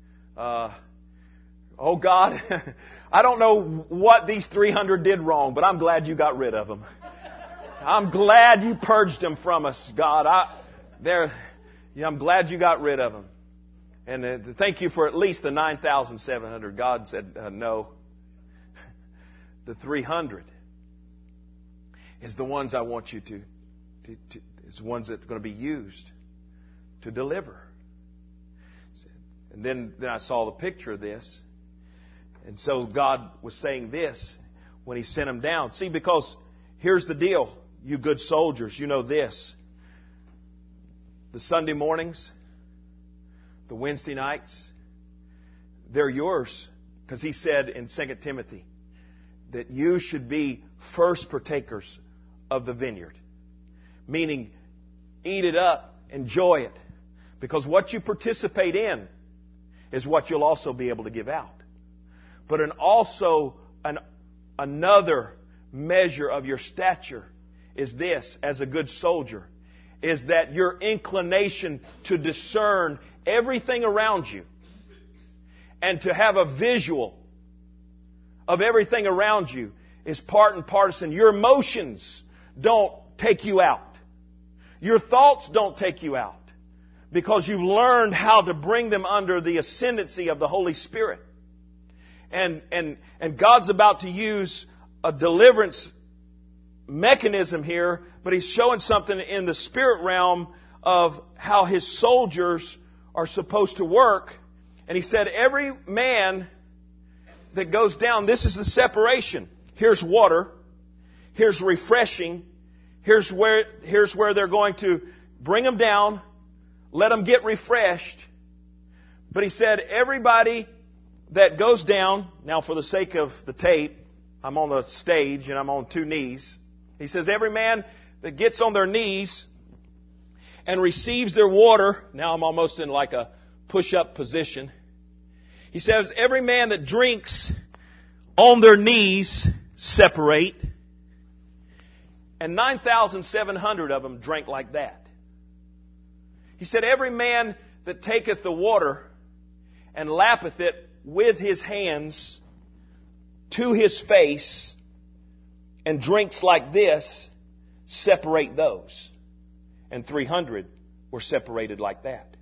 oh God, I don't know what these 300 did wrong, but I'm glad you got rid of them. I'm glad you purged them from us, God. I'm glad you got rid of them. And thank you for at least the 9,700. God said, no. The 300 is the ones I want you to is the ones that are going to be used to deliver. And then I saw the picture of this. And so God was saying this when He sent them down. See, because here's the deal, you good soldiers, you know this. The Sunday mornings, the Wednesday nights, they're yours. Because He said in 2 Timothy, that you should be first partakers of the vineyard. Meaning, eat it up, enjoy it. Because what you participate in is what you'll also be able to give out. But another measure of your stature is this, as a good soldier, is that your inclination to discern everything around you and to have a visual of everything around you is part and parcel. Your emotions don't take you out. Your thoughts don't take you out. Because you've learned how to bring them under the ascendancy of the Holy Spirit. And God's about to use a deliverance mechanism here, but He's showing something in the spirit realm of how His soldiers are supposed to work. And He said, every man that goes down, this is the separation. Here's water. Here's refreshing. Here's where they're going to bring them down, let them get refreshed. But He said, everybody that goes down, now for the sake of the tape, I'm on the stage and I'm on 2 knees. He says, every man that gets on their knees and receives their water, now I'm almost in like a push-up position. He says, every man that drinks on their knees separate. And 9,700 of them drank like that. He said, every man that taketh the water and lappeth it with his hands to his face and drinks like this, separate those. And 300 were separated like that.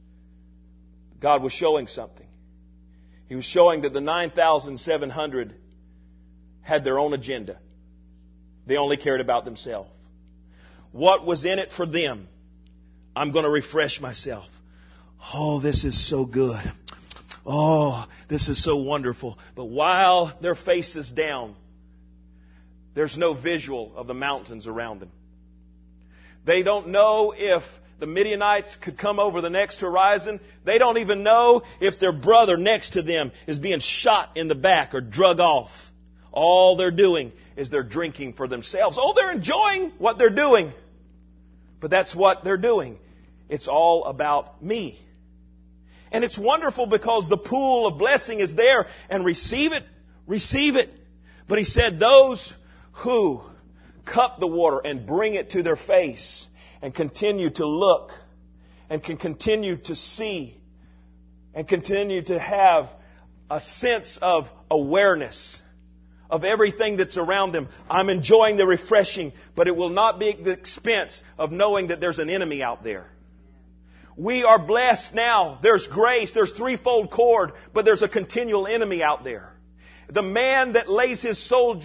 God was showing something. He was showing that the 9,700 had their own agenda. They only cared about themselves. What was in it for them? I'm going to refresh myself. Oh, this is so good. Oh, this is so wonderful. But while their face is down, there's no visual of the mountains around them. They don't know if the Midianites could come over the next horizon. They don't even know if their brother next to them is being shot in the back or drug off. All they're doing is they're drinking for themselves. Oh, they're enjoying what they're doing. But that's what they're doing. It's all about me. And it's wonderful because the pool of blessing is there. And receive it. Receive it. But He said those who cup the water and bring it to their face and continue to look and can continue to see and continue to have a sense of awareness of everything that's around them. I'm enjoying the refreshing, but it will not be at the expense of knowing that there's an enemy out there. We are blessed now. There's grace. There's threefold cord, but there's a continual enemy out there. The man that lays his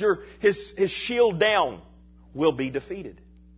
shield down will be defeated.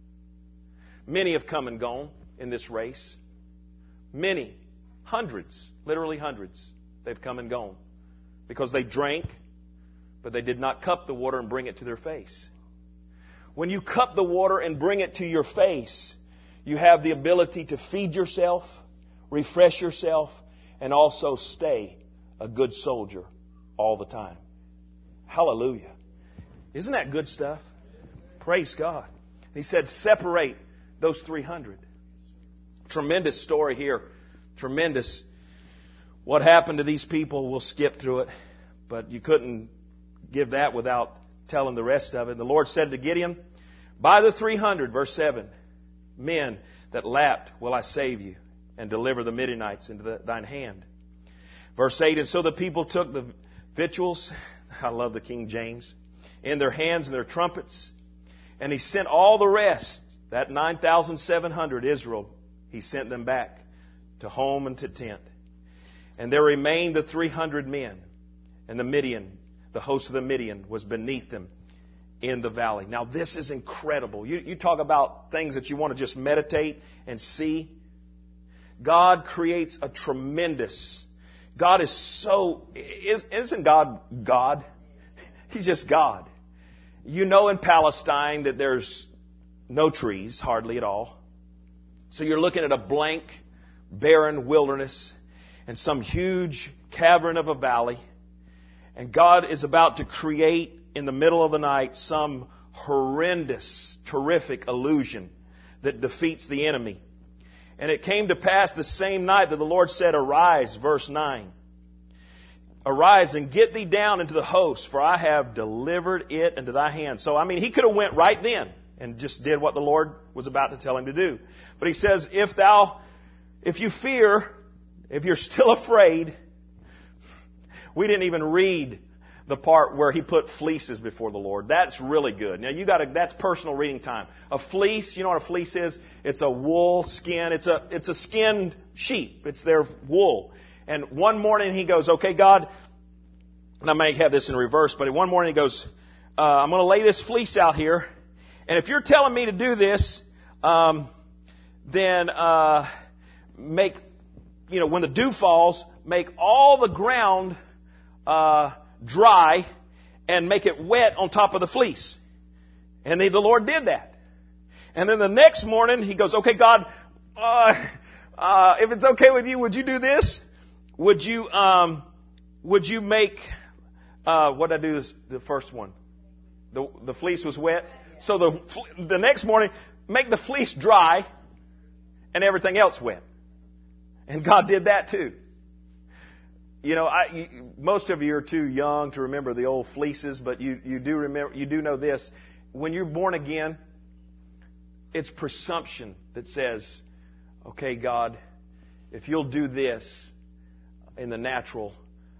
Many have come and gone in this race. Many. Hundreds. Literally hundreds. They've come and gone. Because they drank, but they did not cup the water and bring it to their face. When you cup the water and bring it to your face, you have the ability to feed yourself, refresh yourself, and also stay a good soldier all the time. Hallelujah. Isn't that good stuff? Praise God. He said, separate those 300. Tremendous story here. Tremendous. What happened to these people, we'll skip through it. But you couldn't give that without telling the rest of it. The Lord said to Gideon, by the 300, verse 7, men that lapped will I save you and deliver the Midianites into thine hand. Verse 8, and so the people took the victuals, I love the King James, in their hands and their trumpets, and he sent all the rest, that 9,700 Israel, he sent them back to home and to tent. And there remained the 300 men, and the host of the Midian was beneath them in the valley. Now this is incredible. You talk about things that you want to just meditate and see. God creates a tremendous... God is so... Isn't God God? He's just God. You know in Palestine that there's no trees, hardly at all. So you're looking at a blank, barren wilderness and some huge cavern of a valley. And God is about to create in the middle of the night some horrendous, terrific illusion that defeats the enemy. And it came to pass the same night that the Lord said, arise, verse 9. Arise and get thee down into the host, for I have delivered it into thy hand. So, he could have went right then and just did what the Lord was about to tell him to do. But he says, if you fear, if you're still afraid, we didn't even read the part where he put fleeces before the Lord. That's really good. Now that's personal reading time. A fleece, you know what a fleece is? It's a wool skin. It's a skinned sheep. It's their wool. And one morning he goes, okay, God, and I may have this in reverse, but one morning he goes, I'm going to lay this fleece out here, and if you're telling me to do this, then make, when the dew falls, make all the ground dry and make it wet on top of the fleece. And the Lord did that. And then the next morning he goes, okay, God, if it's okay with you, would you do this? Would you make, what did I do the first one? The fleece was wet. So the next morning, make the fleece dry and everything else wet. And God did that too. Most of you are too young to remember the old fleeces, but you do remember. You do know this: when you're born again, it's presumption that says, "Okay, God, if you'll do this in the natural,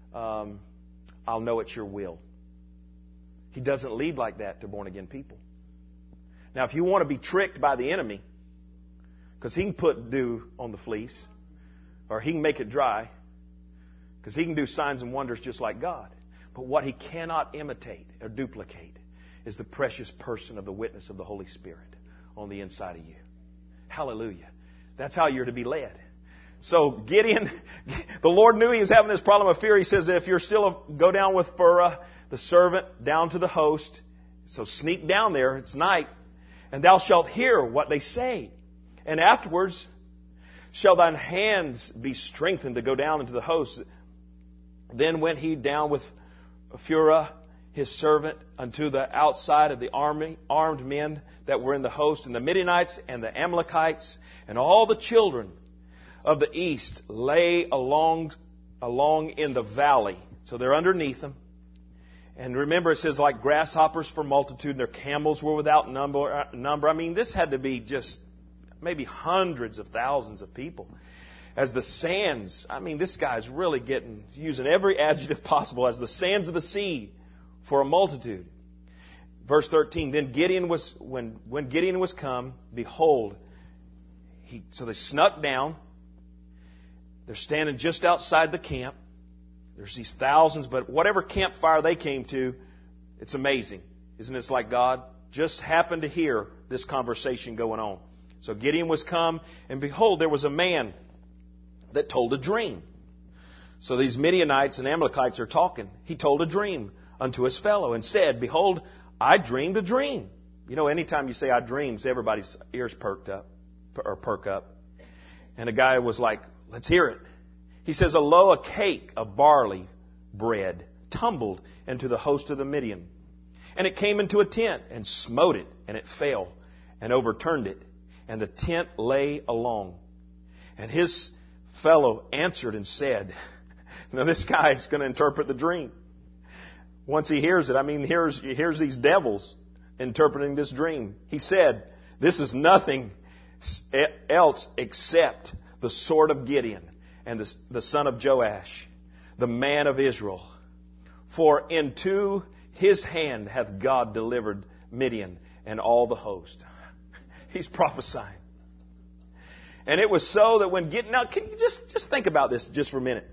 I'll know it's your will." He doesn't lead like that to born again people. Now, if you want to be tricked by the enemy, because he can put dew on the fleece, or he can make it dry, because he can do signs and wonders just like God. But what he cannot imitate or duplicate is the precious person of the witness of the Holy Spirit on the inside of you. Hallelujah. That's how you're to be led. So Gideon, the Lord knew he was having this problem of fear. He says, if you're still, go down with Phurah, the servant, down to the host. So sneak down there. It's night. And thou shalt hear what they say. And afterwards shall thine hands be strengthened to go down into the host. Then went he down with Phurah, his servant, unto the outside of the army, armed men that were in the host, and the Midianites and the Amalekites, and all the children of the east lay along in the valley. So they're underneath them. And remember, it says like grasshoppers for multitude, and their camels were without number. I mean, this had to be just maybe hundreds of thousands of people. As the sands, I mean, this guy's really using every adjective possible, as the sands of the sea for a multitude. Verse 13, then Gideon was, when Gideon was come, behold, so they snuck down. They're standing just outside the camp. There's these thousands, but whatever campfire they came to, it's amazing. Isn't it like God just happened to hear this conversation going on? So Gideon was come, and behold, there was a man that told a dream. So these Midianites and Amalekites are talking. He told a dream unto his fellow and said, behold, I dreamed a dream. Anytime you say I dreams, everybody's ears perk up. And a guy was like, let's hear it. He says, a cake of barley bread tumbled into the host of the Midian. And it came into a tent and smote it, and it fell and overturned it. And the tent lay along. And his fellow answered and said, now this guy's going to interpret the dream. Once he hears it, he hears these devils interpreting this dream. He said, this is nothing else except the sword of Gideon and the son of Joash, the man of Israel. For into his hand hath God delivered Midian and all the host. He's prophesying. And it was so that when Gideon... Now, can you just think about this just for a minute?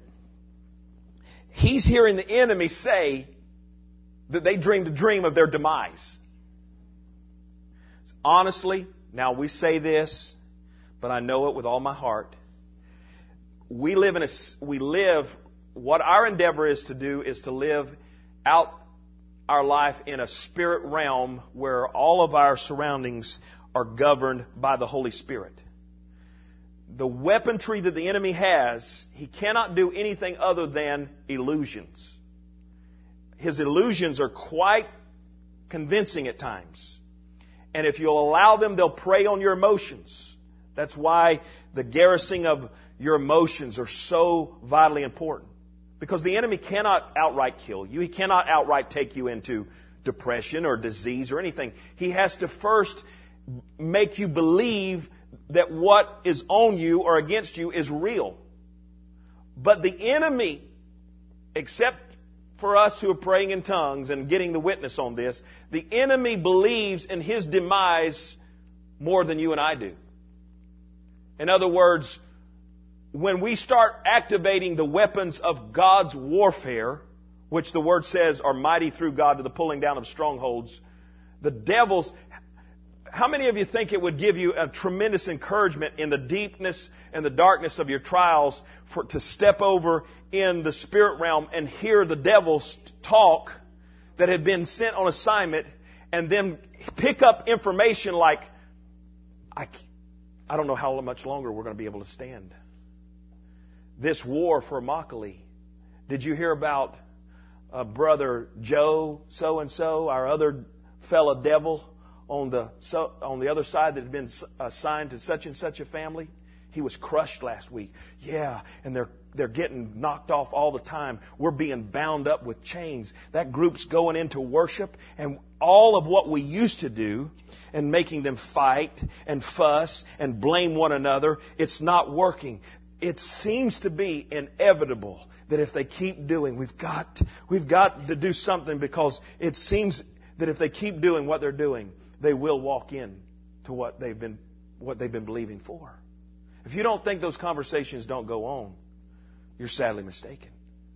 He's hearing the enemy say that they dreamed a dream of their demise. Honestly, now we say this, but I know it with all my heart. What our endeavor is to do is to live out our life in a spirit realm where all of our surroundings are governed by the Holy Spirit. The weaponry that the enemy has, he cannot do anything other than illusions. His illusions are quite convincing at times. And if you'll allow them, they'll prey on your emotions. That's why the garrisoning of your emotions are so vitally important. Because the enemy cannot outright kill you. He cannot outright take you into depression or disease or anything. He has to first make you believe that what is on you or against you is real. But the enemy, except for us who are praying in tongues and getting the witness on this, the enemy believes in his demise more than you and I do. In other words, when we start activating the weapons of God's warfare, which the Word says are mighty through God to the pulling down of strongholds. The devils, how many of you think it would give you a tremendous encouragement in the deepness and the darkness of your trials to step over in the spirit realm and hear the devils talk that had been sent on assignment and then pick up information like, I don't know how much longer we're going to be able to stand. This war for Immokalee. Did you hear about Brother Joe so-and-so, our other fellow devil on the other side that had been assigned to such and such a family? He was crushed last week. Yeah, and they're getting knocked off all the time. We're being bound up with chains. That group's going into worship, and all of what we used to do and making them fight and fuss and blame one another, it's not working. It seems to be inevitable that if they keep doing, we've got to do something, because it seems that if they keep doing what they're doing, they will walk in to what they've been believing for. If you don't think those conversations don't go on, you're sadly mistaken.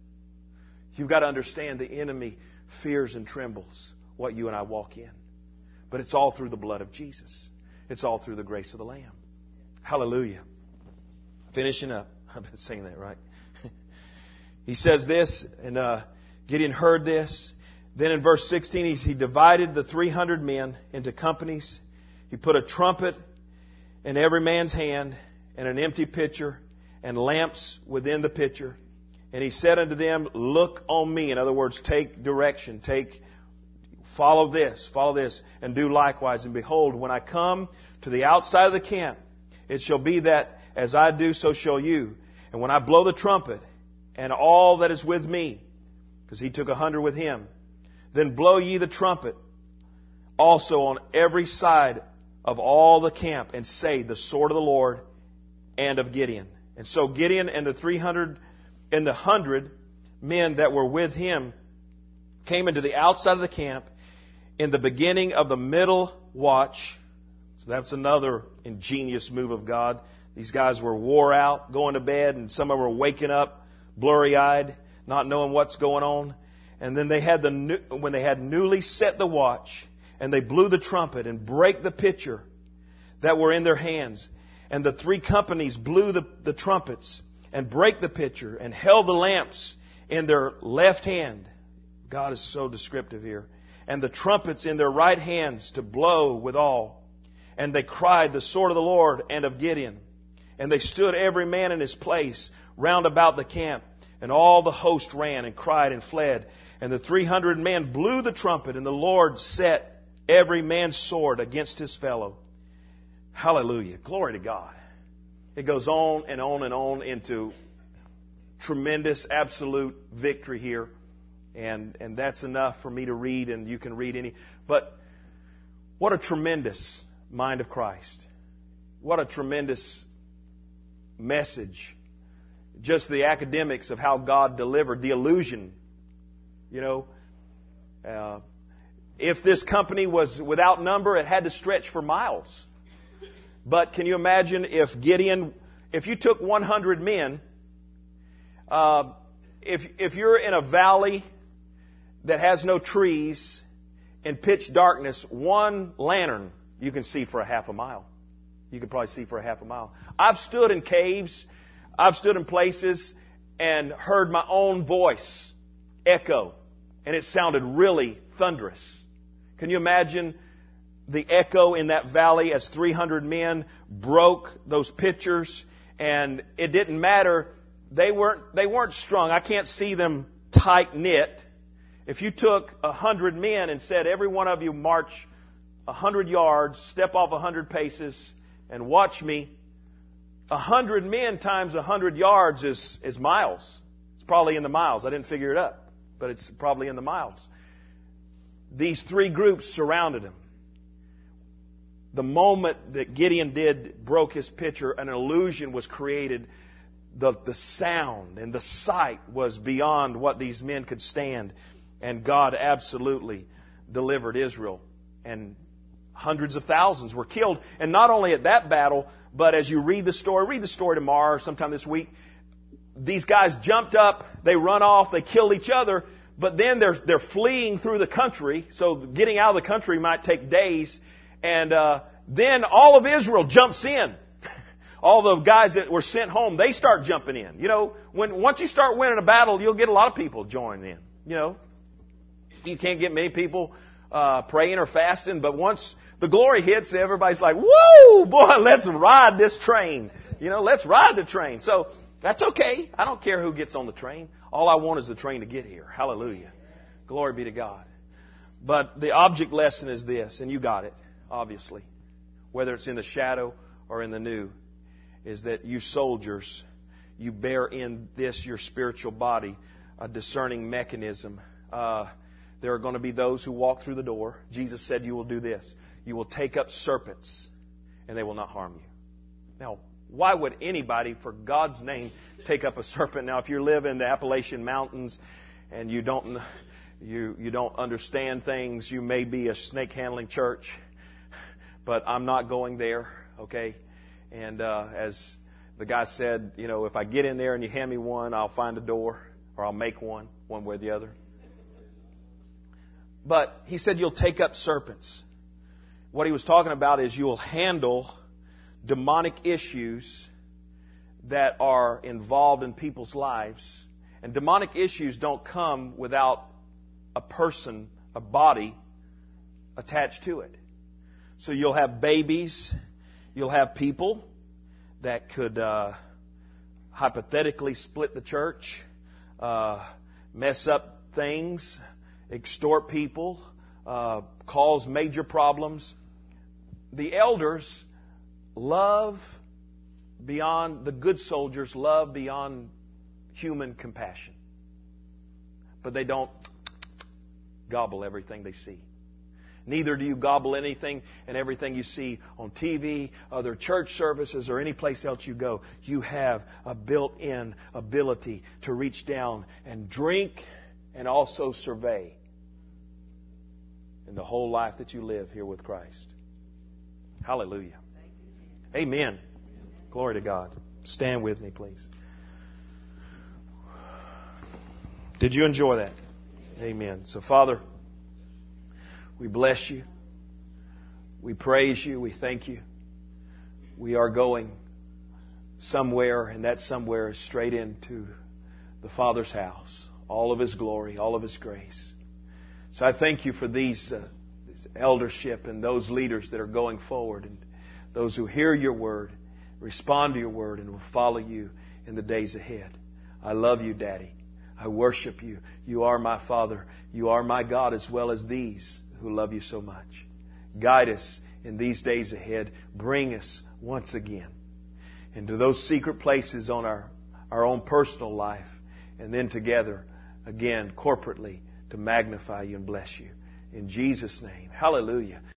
You've got to understand the enemy fears and trembles what you and I walk in. But it's all through the blood of Jesus. It's all through the grace of the Lamb. Hallelujah. Finishing up. I've been saying that, right? He says this, and Gideon heard this. Then in verse 16, he divided the 300 men into companies. He put a trumpet in every man's hand, and an empty pitcher, and lamps within the pitcher. And he said unto them, look on me. In other words, take direction. Follow this, and do likewise. And behold, when I come to the outside of the camp, it shall be that as I do, so shall you. And when I blow the trumpet, and all that is with me, because he took 100 with him, then blow ye the trumpet also on every side of all the camp, and say, the sword of the Lord and of Gideon. And so Gideon and the 300 and the 100 men that were with him came into the outside of the camp in the beginning of the middle watch. So that's another ingenious move of God. These guys were wore out, going to bed, and some of them were waking up blurry-eyed, not knowing what's going on. And then when they had newly set the watch, and they blew the trumpet and brake the pitcher that were in their hands. And the 3 companies blew the trumpets and brake the pitcher and held the lamps in their left hand. God is so descriptive here. And the trumpets in their right hands to blow withal. And they cried, the sword of the Lord and of Gideon. And they stood every man in his place round about the camp. And all the host ran and cried and fled. And the 300 men blew the trumpet, and the Lord set every man's sword against his fellow. Hallelujah. Glory to God. It goes on and on and on into tremendous, absolute victory here. And that's enough for me to read, and you can read any. But what a tremendous mind of Christ. What a tremendous message. Just the academics of how God delivered the illusion. If this company was without number, it had to stretch for miles. But can you imagine if you took 100 men, if you're in a valley that has no trees in pitch darkness, one lantern you can see for a half a mile. You can probably see for a half a mile. I've stood in caves, I've stood in places and heard my own voice echo, and it sounded really thunderous. Can you imagine the echo in that valley as 300 men broke those pitchers? And it didn't matter. They weren't strung. I can't see them tight knit. If you took 100 men and said, every one of you march 100 yards, step off 100 paces, and watch me, 100 men times 100 yards is miles. It's probably in the miles. I didn't figure it up, but it's probably in the miles. These 3 groups surrounded him. The moment that Gideon broke his pitcher, an illusion was created. The sound and the sight was beyond what these men could stand. And God absolutely delivered Israel. And hundreds of thousands were killed. And not only at that battle, but as you read the story tomorrow or sometime this week, these guys jumped up, they run off, they killed each other. But then they're fleeing through the country, so getting out of the country might take days. And then all of Israel jumps in. All the guys that were sent home, they start jumping in. You know, once you start winning a battle, you'll get a lot of people joining in. You know, you can't get many people praying or fasting, but once the glory hits, everybody's like, "Woo, boy, let's ride this train." You know, let's ride the train. So that's okay. I don't care who gets on the train. All I want is the train to get here. Hallelujah. Glory be to God. But the object lesson is this, and you got it, obviously, whether it's in the shadow or in the new, is that you soldiers, you bear in this, your spiritual body, a discerning mechanism. There are going to be those who walk through the door. Jesus said you will do this. You will take up serpents, and they will not harm you. Now, why would anybody, for God's name, take up a serpent? Now, if you live in the Appalachian Mountains and you don't understand things, you may be a snake-handling church. But I'm not going there, okay? And as the guy said, you know, if I get in there and you hand me one, I'll find a door, or I'll make one way or the other. But he said you'll take up serpents. What he was talking about is you'll handle demonic issues that are involved in people's lives. And demonic issues don't come without a person, a body, attached to it. So you'll have babies, you'll have people that could hypothetically split the church, mess up things, extort people, cause major problems. The elders love beyond, the good soldiers love beyond human compassion. But they don't gobble everything they see. Neither do you gobble anything and everything you see on TV, other church services, or any place else you go. You have a built-in ability to reach down and drink and also survey in the whole life that you live here with Christ. Hallelujah. Amen. Glory to God. Stand with me, please. Did you enjoy that? Amen. So, Father, we bless you. We praise you. We thank you. We are going somewhere, and that somewhere is straight into the Father's house. All of His glory, all of His grace. So I thank you for these eldership and those leaders that are going forward, and those who hear your word, respond to your word, and will follow you in the days ahead. I love you, Daddy. I worship you. You are my Father. You are my God, as well as these who love you so much. Guide us in these days ahead. Bring us once again into those secret places on our own personal life, and then together again corporately to magnify you and bless you. In Jesus' name. Hallelujah.